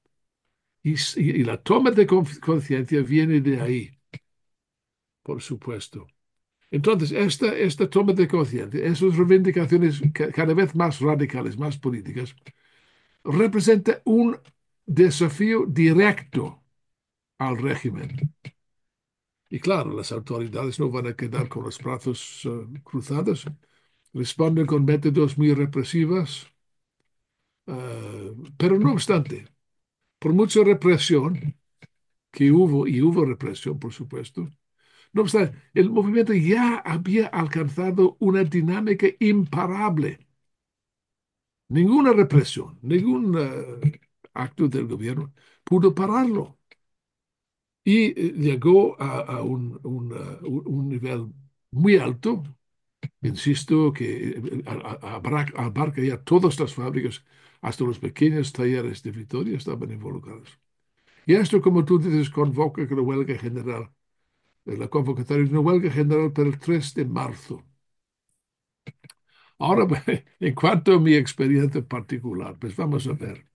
y la toma de conciencia viene de ahí, por supuesto. Entonces, esta toma de conciencia, esas reivindicaciones cada vez más radicales, más políticas, representa un desafío directo al régimen. Y claro, las autoridades no van a quedar con los brazos cruzados, responden con métodos muy represivos, pero no obstante, por mucha represión que hubo, y hubo represión, por supuesto, no obstante, el movimiento ya había alcanzado una dinámica imparable. Ninguna represión, ningún acto del gobierno pudo pararlo. Y llegó a un nivel muy alto. Insisto que abarca ya todas las fábricas, hasta los pequeños talleres de Vitoria estaban involucrados. Y esto, como tú dices, convoca la huelga general, la convocatoria de una huelga general para el 3 de marzo. Ahora, en cuanto a mi experiencia particular, pues vamos a ver.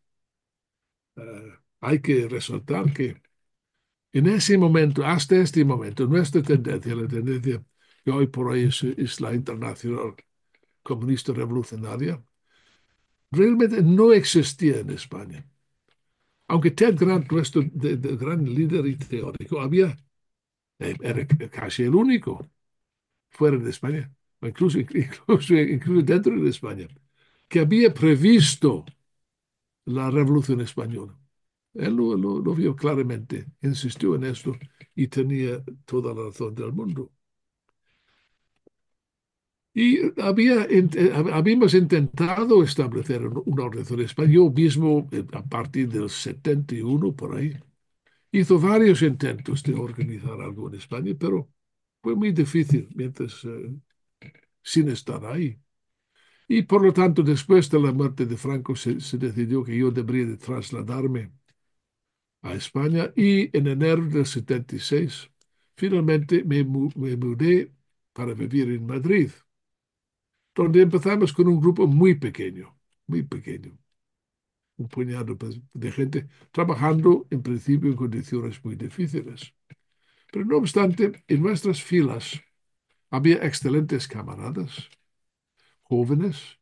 Hay que resaltar que en ese momento, hasta este momento, nuestra tendencia, la tendencia que hoy por hoy es la internacional comunista revolucionaria, realmente no existía en España. Aunque Ted Grant, nuestro gran líder y teórico, era casi el único fuera de España, o incluso dentro de España, que había previsto la revolución española. Él lo vio claramente, insistió en esto y tenía toda la razón del mundo. Y habíamos intentado establecer una organización española. Yo mismo, a partir del 71 por ahí, hizo varios intentos de organizar algo en España, pero fue muy difícil mientras, sin estar ahí. Y por lo tanto, después de la muerte de Franco, se decidió que yo debería de trasladarme a España y en enero del 76 finalmente me mudé para vivir en Madrid, donde empezamos con un grupo muy pequeño, muy pequeño. un puñado pues, de gente trabajando en principio en condiciones muy difíciles. Pero no obstante, en nuestras filas había excelentes camaradas, jóvenes.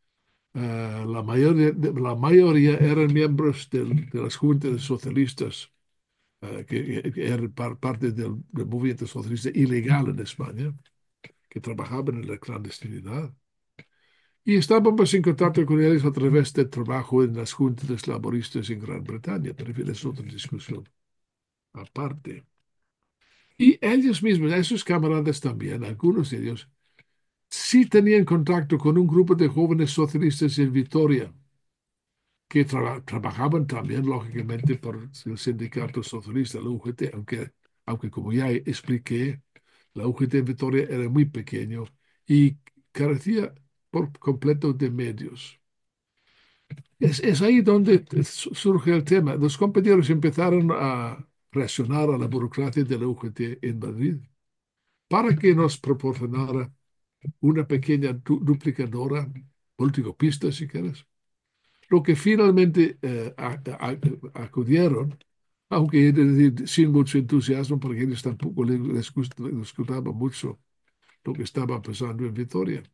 La mayoría eran miembros de las juventudes socialistas, que eran parte del movimiento socialista ilegal en España, que trabajaban en la clandestinidad. Y estábamos en contacto con ellos a través del trabajo en las juntas laboristas en Gran Bretaña, pero es otra discusión aparte. Y ellos mismos, esos camaradas también, algunos de ellos, sí tenían contacto con un grupo de jóvenes socialistas en Vitoria, que trabajaban también, lógicamente, por el sindicato socialista, la UGT, aunque como ya expliqué, la UGT en Vitoria era muy pequeño y carecía por completo de medios. Es ahí donde surge el tema. Los compañeros empezaron a presionar a la burocracia de la UGT en Madrid para que nos proporcionara una pequeña duplicadora, multicopista si quieres, lo que finalmente acudieron, aunque sin mucho entusiasmo, porque a ellos tampoco les gustaba mucho lo que estaba pasando en Vitoria.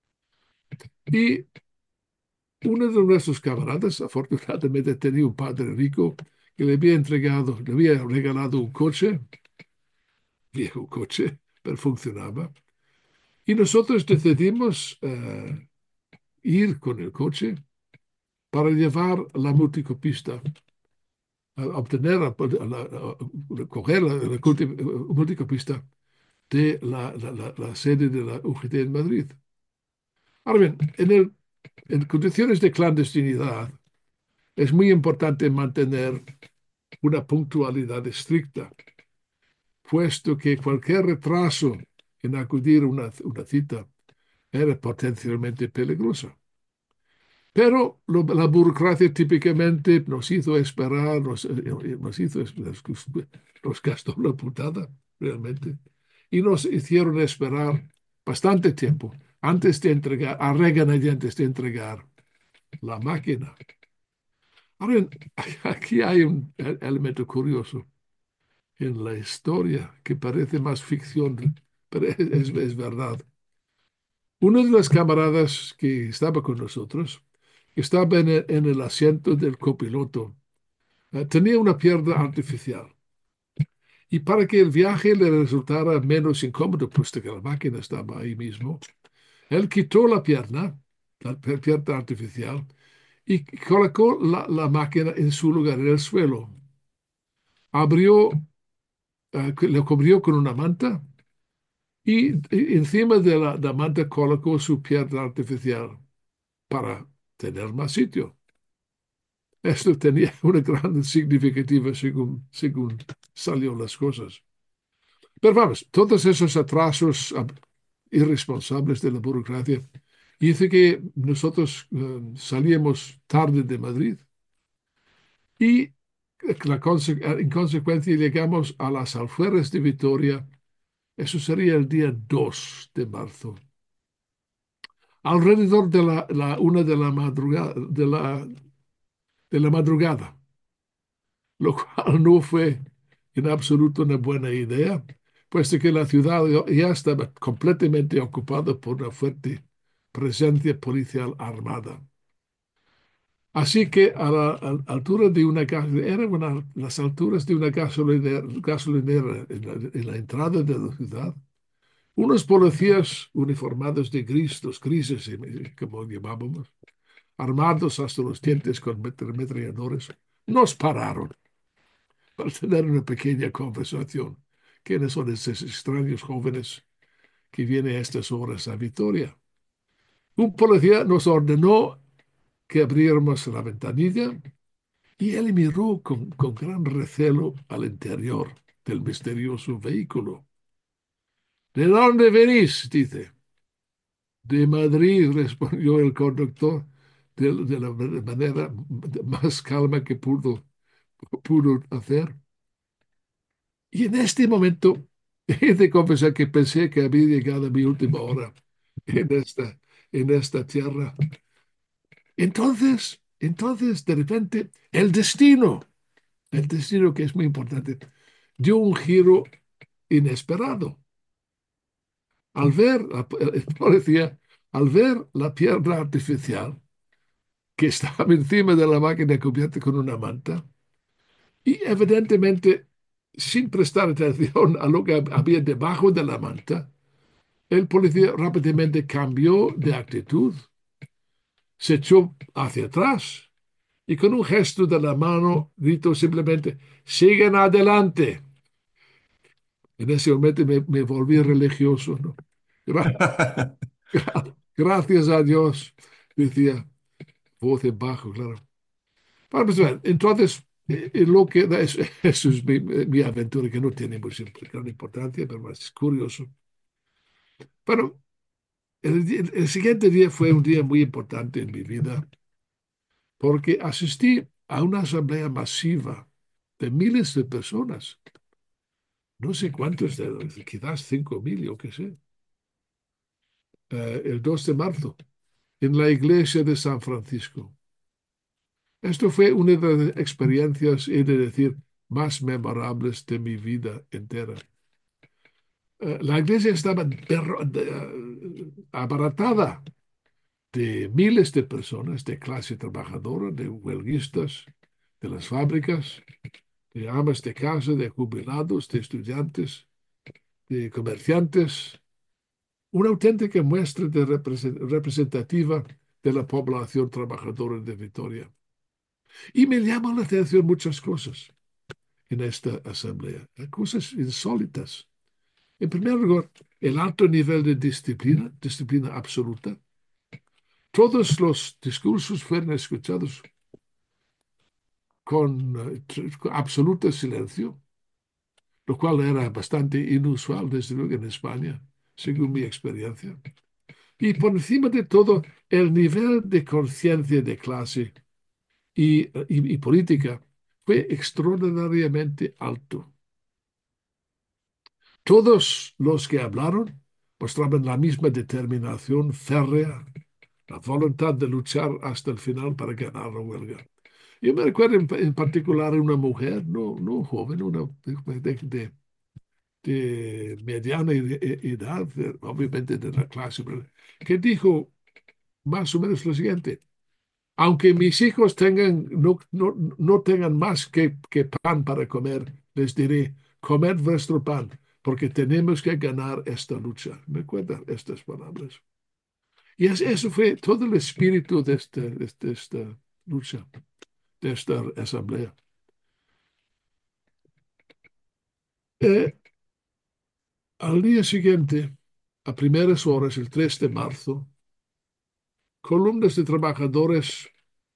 Y uno de nuestros camaradas, afortunadamente, tenía un padre rico que le había regalado un coche, viejo coche, pero funcionaba. Y nosotros decidimos ir con el coche para llevar la multicopista, obtener, coger la multicopista de la sede de la UGT en Madrid. Ahora bien, en condiciones de clandestinidad es muy importante mantener una puntualidad estricta, puesto que cualquier retraso en acudir a una cita era potencialmente peligroso. Pero la burocracia típicamente nos hizo esperar, nos gastó la putada, realmente, y nos hicieron esperar bastante tiempo antes de entregar, a regañadientes de entregar la máquina. Ahora, aquí hay un elemento curioso en la historia que parece más ficción, pero es verdad. Uno de los camaradas que estaba con nosotros, que estaba en el asiento del copiloto, tenía una pierna artificial. Y para que el viaje le resultara menos incómodo, puesto que la máquina estaba ahí mismo, él quitó la pierna artificial, y colocó la máquina en su lugar, en el suelo. Abrió, le cubrió con una manta y encima de la manta colocó su pierna artificial para tener más sitio. Esto tenía una gran significativa según salieron las cosas. Pero vamos, todos esos atrasos irresponsables de la burocracia hizo que nosotros salíamos tarde de Madrid y en consecuencia llegamos a las afueras de Vitoria. Eso sería el día 2 de marzo. Alrededor de la una de la madrugada, lo cual no fue en absoluto una buena idea, puesto que la ciudad ya estaba completamente ocupada por una fuerte presencia policial armada. Así que altura de las alturas de una gasolinera en la entrada de la ciudad, unos policías uniformados de gris, los grises, como llamábamos, armados hasta los dientes con ametralladores, nos pararon para tener una pequeña conversación. ¿Quiénes son esos extraños jóvenes que vienen a estas horas a Vitoria? Un policía nos ordenó que abriéramos la ventanilla y él miró con gran recelo al interior del misterioso vehículo. ¿De dónde venís? Dice. De Madrid, respondió el conductor de la manera más calma que pudo hacer. Y en este momento he de confesar que pensé que había llegado a mi última hora en esta tierra. Entonces Entonces, de repente, el destino que es muy importante, dio un giro inesperado. Al ver, el policía, al ver la pierna artificial que estaba encima de la máquina cubierta con una manta, y evidentemente, sin prestar atención a lo que había debajo de la manta, el policía rápidamente cambió de actitud, se echó hacia atrás y con un gesto de la mano gritó simplemente, sigan adelante. En ese momento me volví religioso, ¿no? Gra- Gracias a Dios, decía, voz en bajo, claro. Bueno, pues, entonces, lo que eso es mi aventura, que no tiene mucha gran importancia, pero es curioso. Pero el siguiente día fue un día muy importante en mi vida, porque asistí a una asamblea masiva de miles de personas, no sé cuántos, quizás 5.000, o qué sé, el 2 de marzo, en la iglesia de San Francisco. Esto fue una de las experiencias, he de decir, más memorables de mi vida entera. La iglesia estaba abaratada de miles de personas de clase trabajadora, de huelguistas, de las fábricas, de amas de casa, de jubilados, de estudiantes, de comerciantes, una auténtica muestra de representativa de la población trabajadora de Vitoria. Y me llaman la atención muchas cosas en esta asamblea, cosas insólitas. En primer lugar, el alto nivel de disciplina, disciplina absoluta. Todos los discursos fueron escuchados con absoluto silencio, lo cual era bastante inusual, desde luego, en España, según mi experiencia. Y por encima de todo, el nivel de conciencia de clase y política fue extraordinariamente alto. Todos los que hablaron mostraban la misma determinación férrea, la voluntad de luchar hasta el final para ganar la huelga. Yo me recuerdo en particular una mujer, no joven, una de mediana edad, obviamente de la clase, que dijo más o menos lo siguiente: aunque mis hijos no tengan más que pan para comer, les diré, comed vuestro pan, porque tenemos que ganar esta lucha. ¿Me acuerdan estas palabras? Y eso fue todo el espíritu de esta lucha, de esta asamblea. Eh, Al día siguiente, a primeras horas, el 3 de marzo, columnas de trabajadores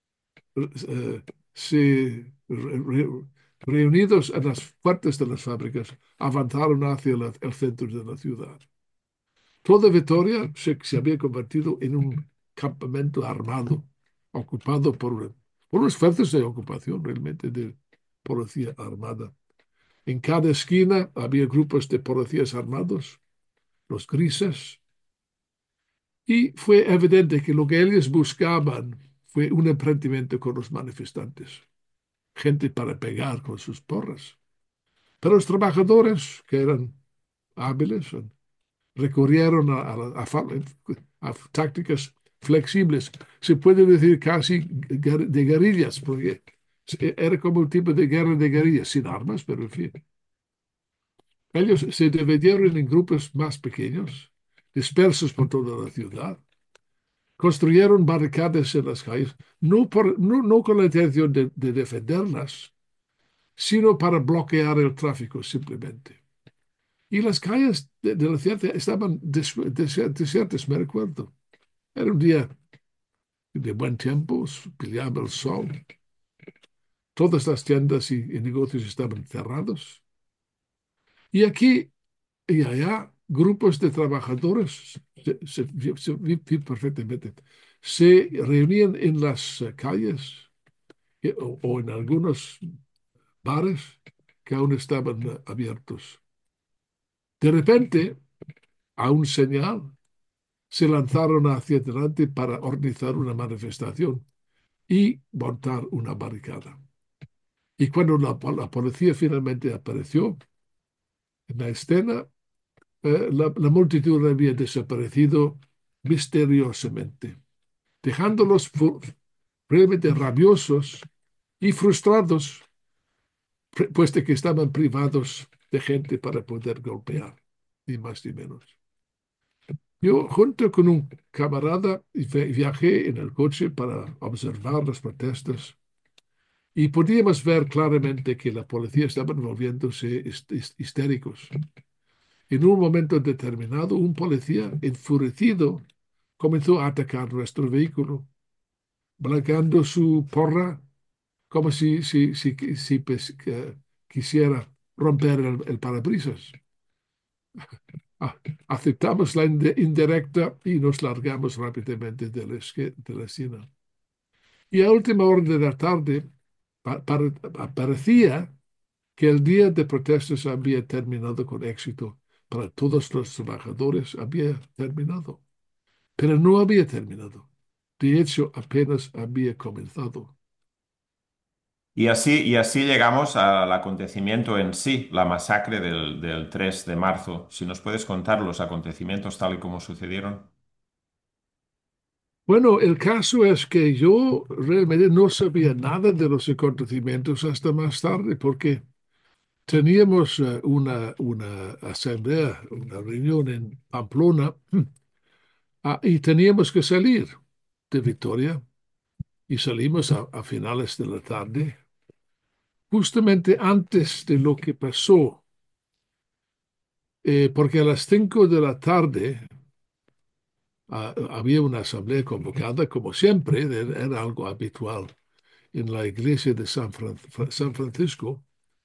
reunidos en las puertas de las fábricas, avanzaron hacia el centro de la ciudad. Toda Vitoria se había convertido en un campamento armado, ocupado por unas fuerzas de ocupación realmente de policía armada. En cada esquina había grupos de policías armados, los grises, y fue evidente que lo que ellos buscaban fue un enfrentamiento con los manifestantes, gente para pegar con sus porras. Pero los trabajadores, que eran hábiles, recurrieron a tácticas flexibles, se puede decir casi de guerrillas, porque era como un tipo de guerra de guerrillas, sin armas, pero en fin. Ellos se dividieron en grupos más pequeños, dispersos por toda la ciudad. Construyeron barricadas en las calles, no con la intención de defenderlas, sino para bloquear el tráfico simplemente. Y las calles de la ciudad estaban desiertas, me recuerdo. Era un día de buen tiempo, pillaba el sol. Todas las tiendas y negocios estaban cerrados. Y aquí y allá, grupos de trabajadores, vi perfectamente, se reunían en las calles o en algunos bares que aún estaban abiertos. De repente, a un señal, se lanzaron hacia adelante para organizar una manifestación. y montar una barricada. Y cuando la policía finalmente apareció en la escena, la multitud había desaparecido misteriosamente, dejándolos realmente rabiosos y frustrados, puesto que estaban privados de gente para poder golpear, ni más ni menos. Yo, junto con un camarada, viajé en el coche para observar las protestas y podíamos ver claramente que la policía estaba volviéndose histéricos. En un momento determinado, un policía enfurecido comenzó a atacar nuestro vehículo, blanqueando su porra como si quisiera romper el parabrisas. Ah, aceptamos la indirecta y nos largamos rápidamente de la escena. Y a última hora de la tarde parecía que el día de protestas había terminado con éxito para todos los trabajadores, había terminado, pero no había terminado. De hecho, apenas había comenzado. Y así llegamos al acontecimiento en sí, la masacre del 3 de marzo. Si nos puedes contar los acontecimientos tal y como sucedieron. Bueno, el caso es que yo realmente no sabía nada de los acontecimientos hasta más tarde, porque teníamos una asamblea, una reunión en Pamplona, y teníamos que salir de Vitoria y salimos a finales de la tarde, justamente antes de lo que pasó, porque a las 5 de la tarde había una asamblea convocada, como siempre, era algo habitual en la iglesia de San Francisco.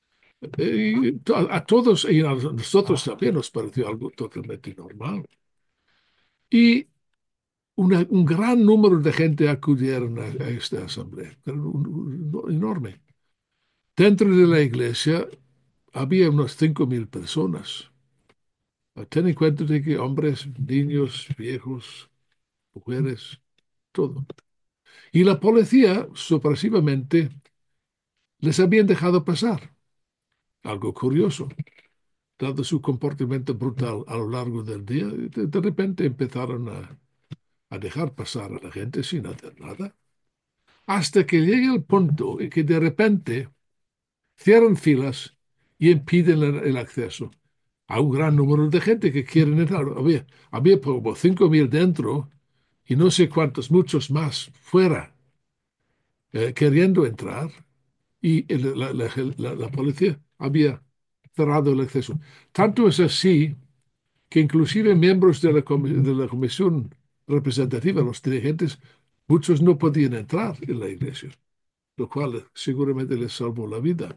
A todos y a nosotros también nos pareció algo totalmente normal. Y un gran número de gente acudieron a esta asamblea, enorme. Dentro de la iglesia había unos 5.000 personas. Ten en cuenta de que hombres, niños, viejos, mujeres, todo. Y la policía, sorpresivamente, les habían dejado pasar. Algo curioso, dado su comportamiento brutal a lo largo del día, de repente empezaron a dejar pasar a la gente sin hacer nada, hasta que llega el punto en que de repente cierran filas y impiden el acceso a un gran número de gente que quieren entrar. Había como 5.000 dentro y no sé cuántos, muchos más fuera, queriendo entrar, y la policía había cerrado el acceso. Tanto es así que inclusive miembros de la comisión representativa, los dirigentes, muchos no podían entrar en la iglesia, lo cual seguramente les salvó la vida.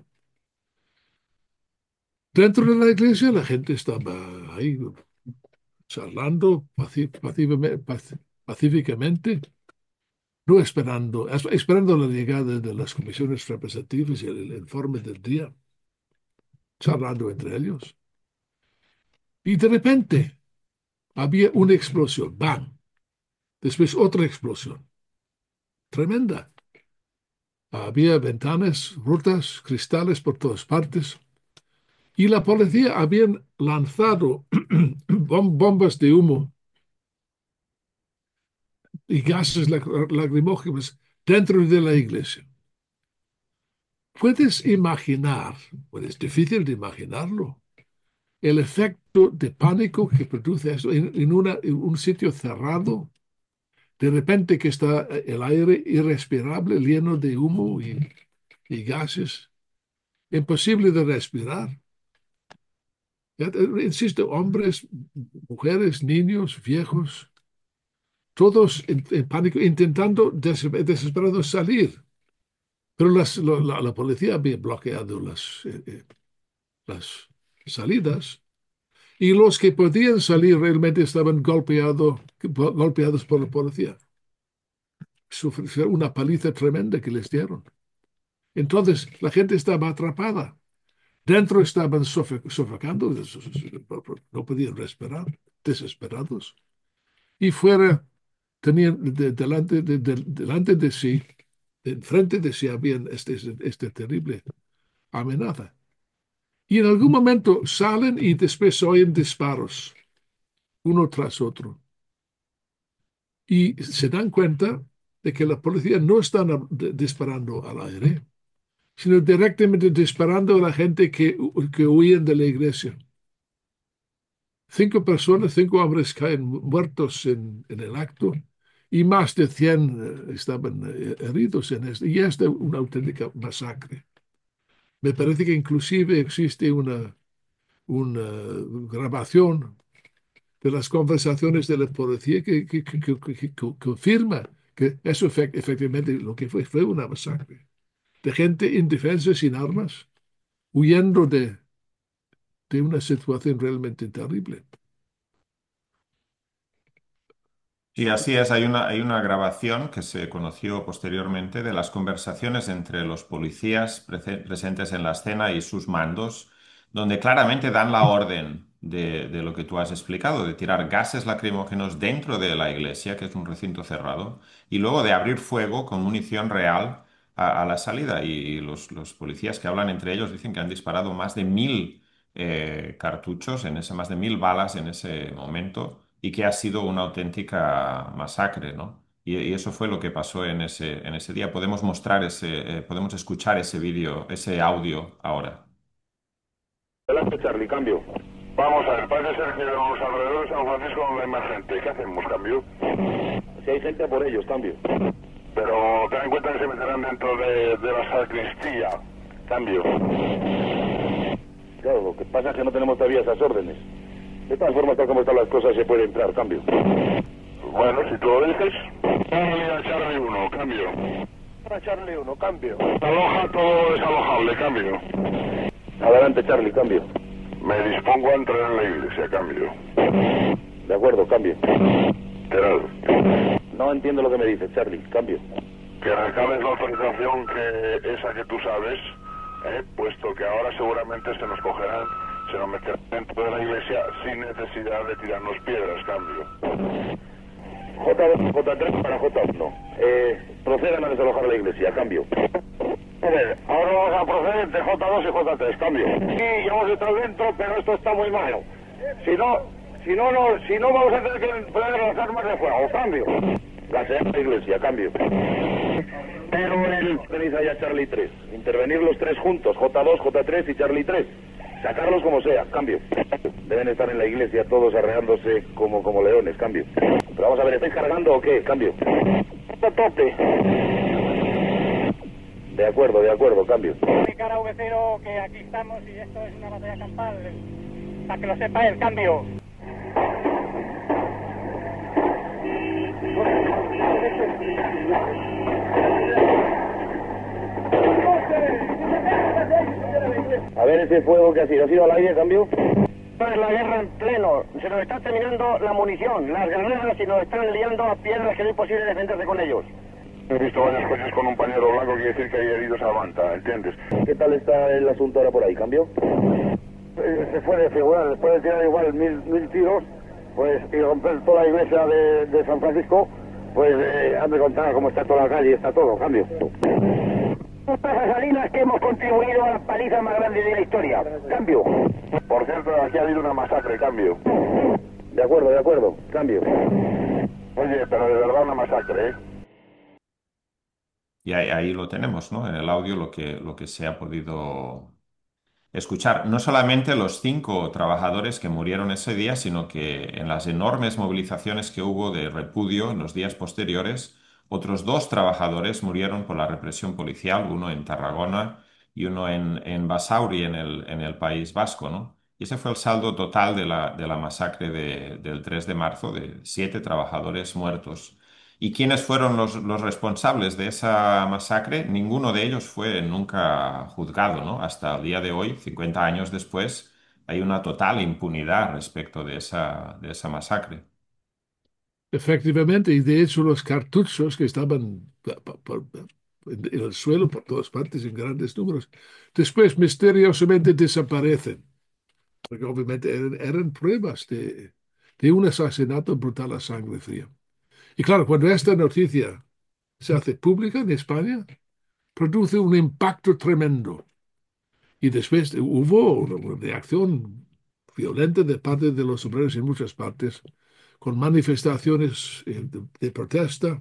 Dentro de la iglesia la gente estaba ahí charlando pacíficamente, no esperando la llegada de las comisiones representativas y el informe del día, charlando entre ellos. Y de repente había una explosión, ¡bam! Después otra explosión, tremenda. Había ventanas rotas, cristales por todas partes, y la policía habían lanzado bombas de humo y gases lacrimógenos dentro de la iglesia. Puedes imaginar, pues es difícil de imaginarlo, el efecto de pánico que produce eso en un sitio cerrado, de repente que está el aire irrespirable, lleno de humo y gases, imposible de respirar. Insisto, hombres, mujeres, niños, viejos, todos en pánico, intentando desesperados salir. Pero la policía había bloqueado las salidas y los que podían salir realmente estaban golpeados por la policía. Sufrieron una paliza tremenda que les dieron. Entonces la gente estaba atrapada. Dentro estaban sofocando, no podían respirar, desesperados. Y fuera tenían delante de sí enfrente de sí había este terrible amenaza. Y en algún momento salen y después oyen disparos, uno tras otro. Y se dan cuenta de que la policía no está disparando al aire, sino directamente disparando a la gente que huyen de la iglesia. 5 personas, 5 hombres caen muertos en el acto y más de 100 estaban heridos en esto. Y es una auténtica masacre. Me parece que inclusive existe una grabación de las conversaciones de la policía que confirma que eso efectivamente lo que fue una masacre de gente indefensa sin armas, huyendo de una situación realmente terrible. Sí, así es. Hay una grabación que se conoció posteriormente de las conversaciones entre los policías presentes en la escena y sus mandos, donde claramente dan la orden de lo que tú has explicado, de tirar gases lacrimógenos dentro de la iglesia, que es un recinto cerrado, y luego de abrir fuego con munición real a la salida. Y los policías que hablan entre ellos dicen que han disparado más de 1.000 cartuchos, más de 1.000 balas en ese momento y que ha sido una auténtica masacre, ¿no? Y eso fue lo que pasó en ese día. Podemos escuchar ese vídeo, ese audio ahora. Adelante, Charlie, cambio. Vamos a ver, parece ser que en los alrededores de San Francisco no hay más gente. ¿Qué hacemos, cambio? Si hay gente por ellos, cambio. Pero ten en cuenta que se meterán dentro de la sacristía. Cambio. Claro, lo que pasa es que no tenemos todavía esas órdenes. De todas formas, tal como están las cosas, se puede entrar, cambio. Bueno, si tú lo dices. Vamos a Charlie 1, cambio. A Charlie 1, cambio. Aloja todo desalojable, cambio. Adelante, Charlie, cambio. Me dispongo a entrar en la iglesia, cambio. De acuerdo, cambio. Gerardo. No entiendo lo que me dices, Charlie, cambio. Que recabes la autorización esa que tú sabes, puesto que ahora seguramente se nos cogerán, se nos meterán dentro de la iglesia sin necesidad de tirarnos piedras, cambio. J2, J3 para J1. Procedan a desalojar la iglesia, cambio. A ver, ahora vamos a proceder entre J2 y J3, cambio. Sí, ya hemos entrado dentro, pero esto está muy malo. Si no vamos a tener que poner las armas de fuego, cambio. La iglesia, cambio. Pero tenéis allá Charlie 3. Intervenir los tres juntos, J2, J3 y Charlie 3. Sacarlos como sea, cambio. Deben estar en la iglesia todos arreándose como leones, cambio. Pero vamos a ver, ¿estáis cargando o qué? Cambio. A tope. De acuerdo, cambio. Explicar a V0 que aquí estamos y esto es una batalla campal, para que lo sepa el cambio. A ver ese fuego que ha sido. ¿Ha sido al aire, cambio? Es la guerra en pleno, se nos está terminando la munición, las granadas y nos están liando a piedras que no es posible defenderse con ellos. He visto varios coches con un pañuelo blanco, quiere decir que hay heridos a manta, ¿entiendes? ¿Qué tal está el asunto ahora por ahí, cambio? Se fue de figurar, después de tirar igual mil tiros, pues, y romper toda la iglesia de San Francisco, pues, han de contar cómo está toda la calle, está todo, cambio. Pasa, Salinas, que hemos contribuido a la paliza más grande de la historia. Cambio. Por cierto, aquí ha habido una masacre, cambio. De acuerdo, cambio. Oye, pero de verdad una masacre, ¿eh? Y ahí lo tenemos, ¿no? En el audio lo que se ha podido escuchar. No solamente los 5 trabajadores que murieron ese día, sino que en las enormes movilizaciones que hubo de repudio en los días posteriores, otros 2 trabajadores murieron por la represión policial, uno en Tarragona y uno en Basauri, en el País Vasco, ¿no? Y ese fue el saldo total de la masacre del 3 de marzo, de 7 trabajadores muertos. ¿Y quiénes fueron los responsables de esa masacre? Ninguno de ellos fue nunca juzgado, ¿no? Hasta el día de hoy, 50 años después, hay una total impunidad respecto de esa masacre. Efectivamente, y de hecho los cartuchos que estaban en el suelo por todas partes en grandes números, después misteriosamente desaparecen, porque obviamente eran pruebas de un asesinato brutal a sangre fría. Y claro, cuando esta noticia se hace pública en España, produce un impacto tremendo. Y después hubo una reacción violenta de parte de los obreros en muchas partes, con manifestaciones de protesta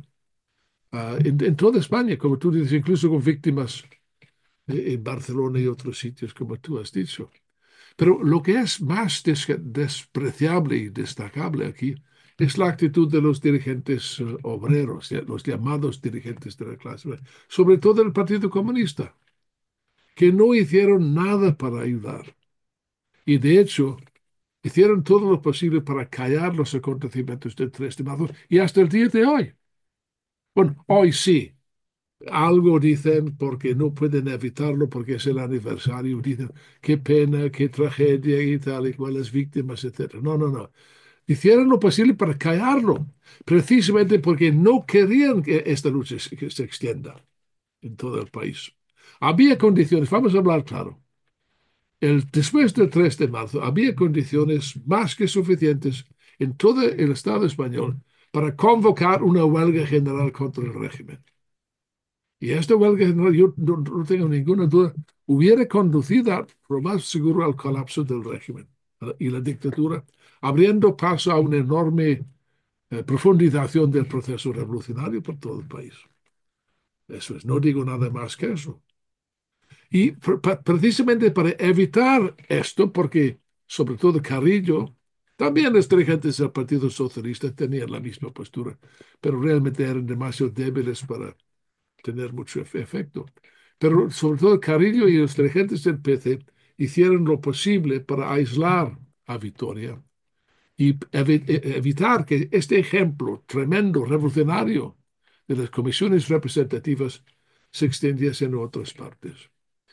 en toda España, como tú dices, incluso con víctimas en Barcelona y otros sitios, como tú has dicho. Pero lo que es más despreciable y destacable aquí es la actitud de los dirigentes obreros, los llamados dirigentes de la clase obrera, sobre todo el Partido Comunista, que no hicieron nada para ayudar. Y de hecho, hicieron todo lo posible para callar los acontecimientos del 3 de marzo y hasta el día de hoy. Bueno, hoy sí, algo dicen porque no pueden evitarlo, porque es el aniversario, dicen qué pena, qué tragedia y tal, y cual, las víctimas, etcétera. No, no, no. Hicieron lo posible para callarlo, precisamente porque no querían que esta lucha se extienda en todo el país. Había condiciones, vamos a hablar claro. Después del 3 de marzo había condiciones más que suficientes en todo el Estado español para convocar una huelga general contra el régimen. Y esta huelga general, yo no tengo ninguna duda, hubiera conducido, lo más seguro, al colapso del régimen y la dictadura, abriendo paso a una enorme profundización del proceso revolucionario por todo el país. Eso es, no digo nada más que eso. Y precisamente para evitar esto, porque sobre todo Carrillo, también los dirigentes del Partido Socialista tenían la misma postura, pero realmente eran demasiado débiles para tener mucho efecto. Pero sobre todo Carrillo y los dirigentes del PC hicieron lo posible para aislar a Vitoria y evitar que este ejemplo tremendo, revolucionario de las comisiones representativas se extendiese a otras partes.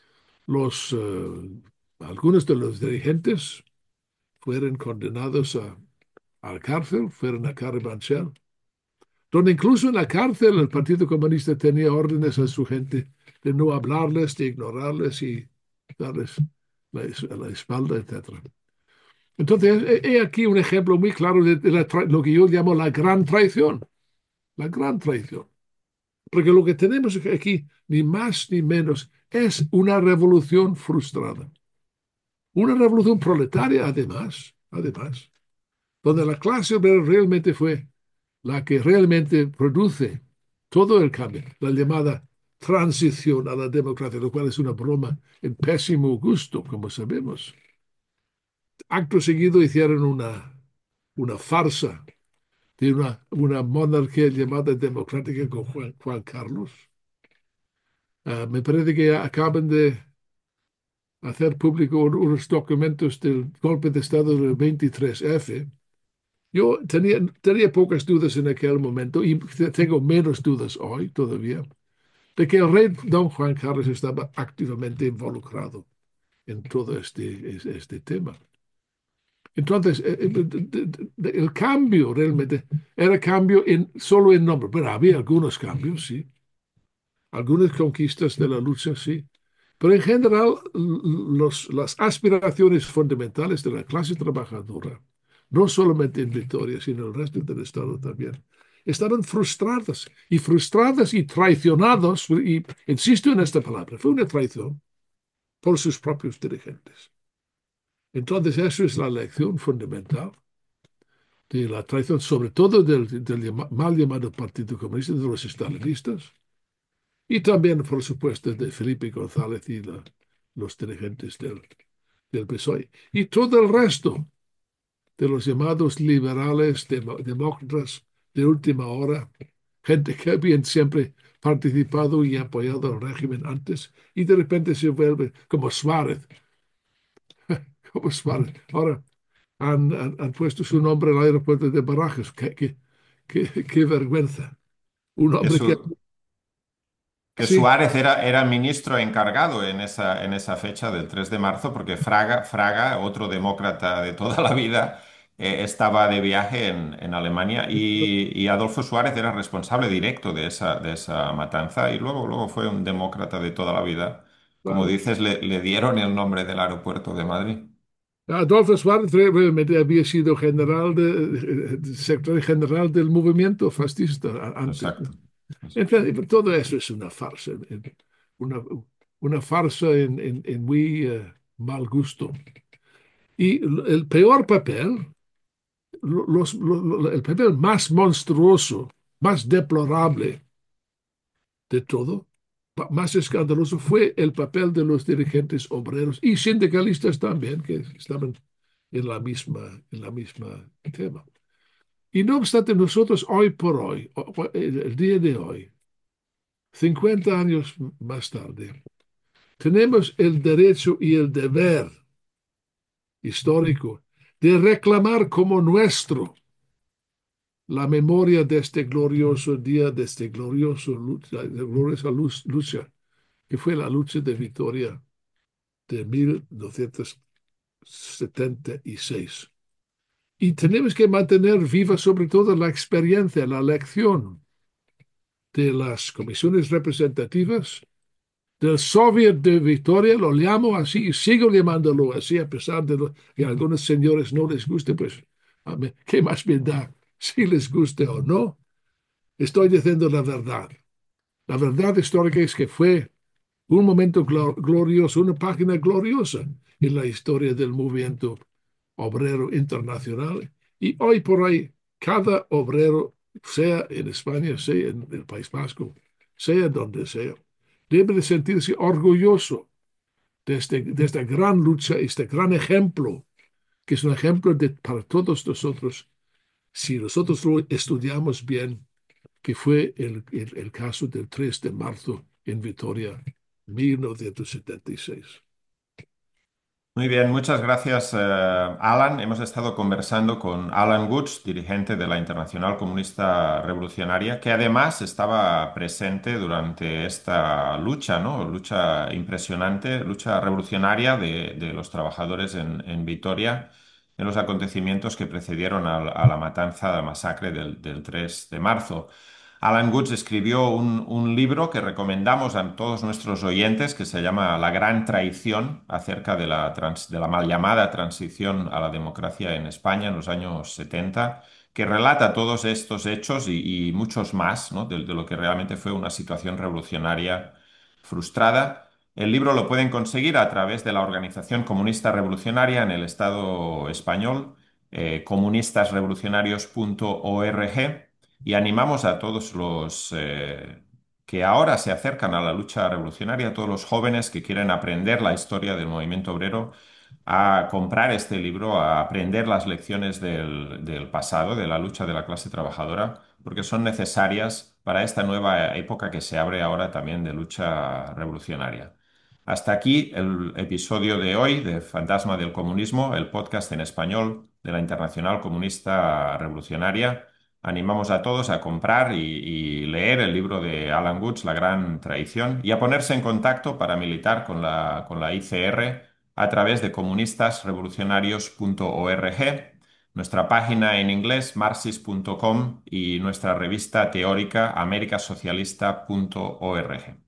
Algunos de los dirigentes fueron condenados a la cárcel, fueron a Carabanchel, donde incluso en la cárcel el Partido Comunista tenía órdenes a su gente de no hablarles, de ignorarles y darles la espalda, etcétera. Entonces, he aquí un ejemplo muy claro de lo que yo llamo la gran traición. La gran traición. Porque lo que tenemos aquí, ni más ni menos, es una revolución frustrada. Una revolución proletaria, además, donde la clase obrera realmente fue la que realmente produce todo el cambio, la llamada transición a la democracia, lo cual es una broma en pésimo gusto, como sabemos. Acto seguido hicieron una farsa de una monarquía llamada democrática con Juan Carlos. Me parece que acaban de hacer público unos documentos del golpe de Estado del 23F. Yo tenía pocas dudas en aquel momento y tengo menos dudas hoy todavía de que el rey don Juan Carlos estaba activamente involucrado en todo este tema. Entonces, el cambio realmente era cambio solo en nombre, pero había algunos cambios, sí, algunas conquistas de la lucha, sí, pero en general las aspiraciones fundamentales de la clase trabajadora, no solamente en Vitoria, sino en el resto del Estado también, estaban frustradas y traicionados, y insisto en esta palabra, fue una traición por sus propios dirigentes. Entonces, eso es la lección fundamental de la traición, sobre todo del mal llamado Partido Comunista, de los estalinistas, y también, por supuesto, de Felipe González y los dirigentes del PSOE. Y todo el resto de los llamados liberales, demócratas de última hora, gente que habían siempre participado y apoyado al régimen antes, y de repente se vuelve como Suárez, como Suárez. Ahora han puesto su nombre al aeropuerto de Barajas. Qué vergüenza. Un Que, hombre que... su- que Sí, Suárez era ministro encargado en esa fecha del 3 de marzo, porque Fraga, otro demócrata de toda la vida, estaba de viaje en Alemania y Adolfo Suárez era responsable directo de esa matanza y luego fue un demócrata de toda la vida. Como claro. dices, le dieron el nombre del aeropuerto de Madrid. Adolfo Suárez realmente había sido secretario general del movimiento fascista antes. Exacto. Entonces, todo eso es una farsa, una, una farsa en muy mal gusto. Y el peor papel, el papel más monstruoso, más deplorable de todo, más escandaloso, fue el papel de los dirigentes obreros y sindicalistas también, que estaban en la misma tema. Y no obstante, nosotros hoy por hoy, el día de hoy, 50 años más tarde, tenemos el derecho y el deber histórico de reclamar como nuestro la memoria de este glorioso día, de este glorioso lucha, de gloriosa lucha, que fue la lucha de Victoria de 1976. Y tenemos que mantener viva sobre todo la experiencia, la lección de las comisiones representativas, del Soviet de Victoria, lo llamo así y sigo llamándolo así, a pesar de que a algunos señores no les guste, pues, ¿qué más me da si les guste o no? Estoy diciendo la verdad. La verdad histórica es que fue un momento glorioso, una página gloriosa en la historia del movimiento obrero internacional. Y hoy por hoy, cada obrero, sea en España, sea en el País Vasco, sea donde sea, debe de sentirse orgulloso de esta gran lucha, este gran ejemplo, que es un ejemplo para todos nosotros, si nosotros lo estudiamos bien, que fue el caso del 3 de marzo en Vitoria, 1976. Muy bien, muchas gracias, Alan. Hemos estado conversando con Alan Goods, dirigente de la Internacional Comunista Revolucionaria, que además estaba presente durante esta lucha, ¿no? Lucha impresionante, lucha revolucionaria de los trabajadores en Vitoria, en los acontecimientos que precedieron a la matanza, a la masacre del 3 de marzo. Alan Goods escribió un libro que recomendamos a todos nuestros oyentes que se llama La Gran Traición, acerca de la mal llamada transición a la democracia en España en los años 70, que relata todos estos hechos y muchos más, ¿no? de lo que realmente fue una situación revolucionaria frustrada. El libro lo pueden conseguir a través de la Organización Comunista Revolucionaria en el Estado español, comunistasrevolucionarios.org, y animamos a todos los que ahora se acercan a la lucha revolucionaria, a todos los jóvenes que quieren aprender la historia del movimiento obrero, a comprar este libro, a aprender las lecciones del pasado, de la lucha de la clase trabajadora, porque son necesarias para esta nueva época que se abre ahora también de lucha revolucionaria. Hasta aquí el episodio de hoy de Fantasma del Comunismo, el podcast en español de la Internacional Comunista Revolucionaria. Animamos a todos a comprar y leer el libro de Alan Goods, La Gran Traición, y a ponerse en contacto para militar con la ICR a través de comunistasrevolucionarios.org, nuestra página en inglés marxist.com y nuestra revista teórica americasocialista.org.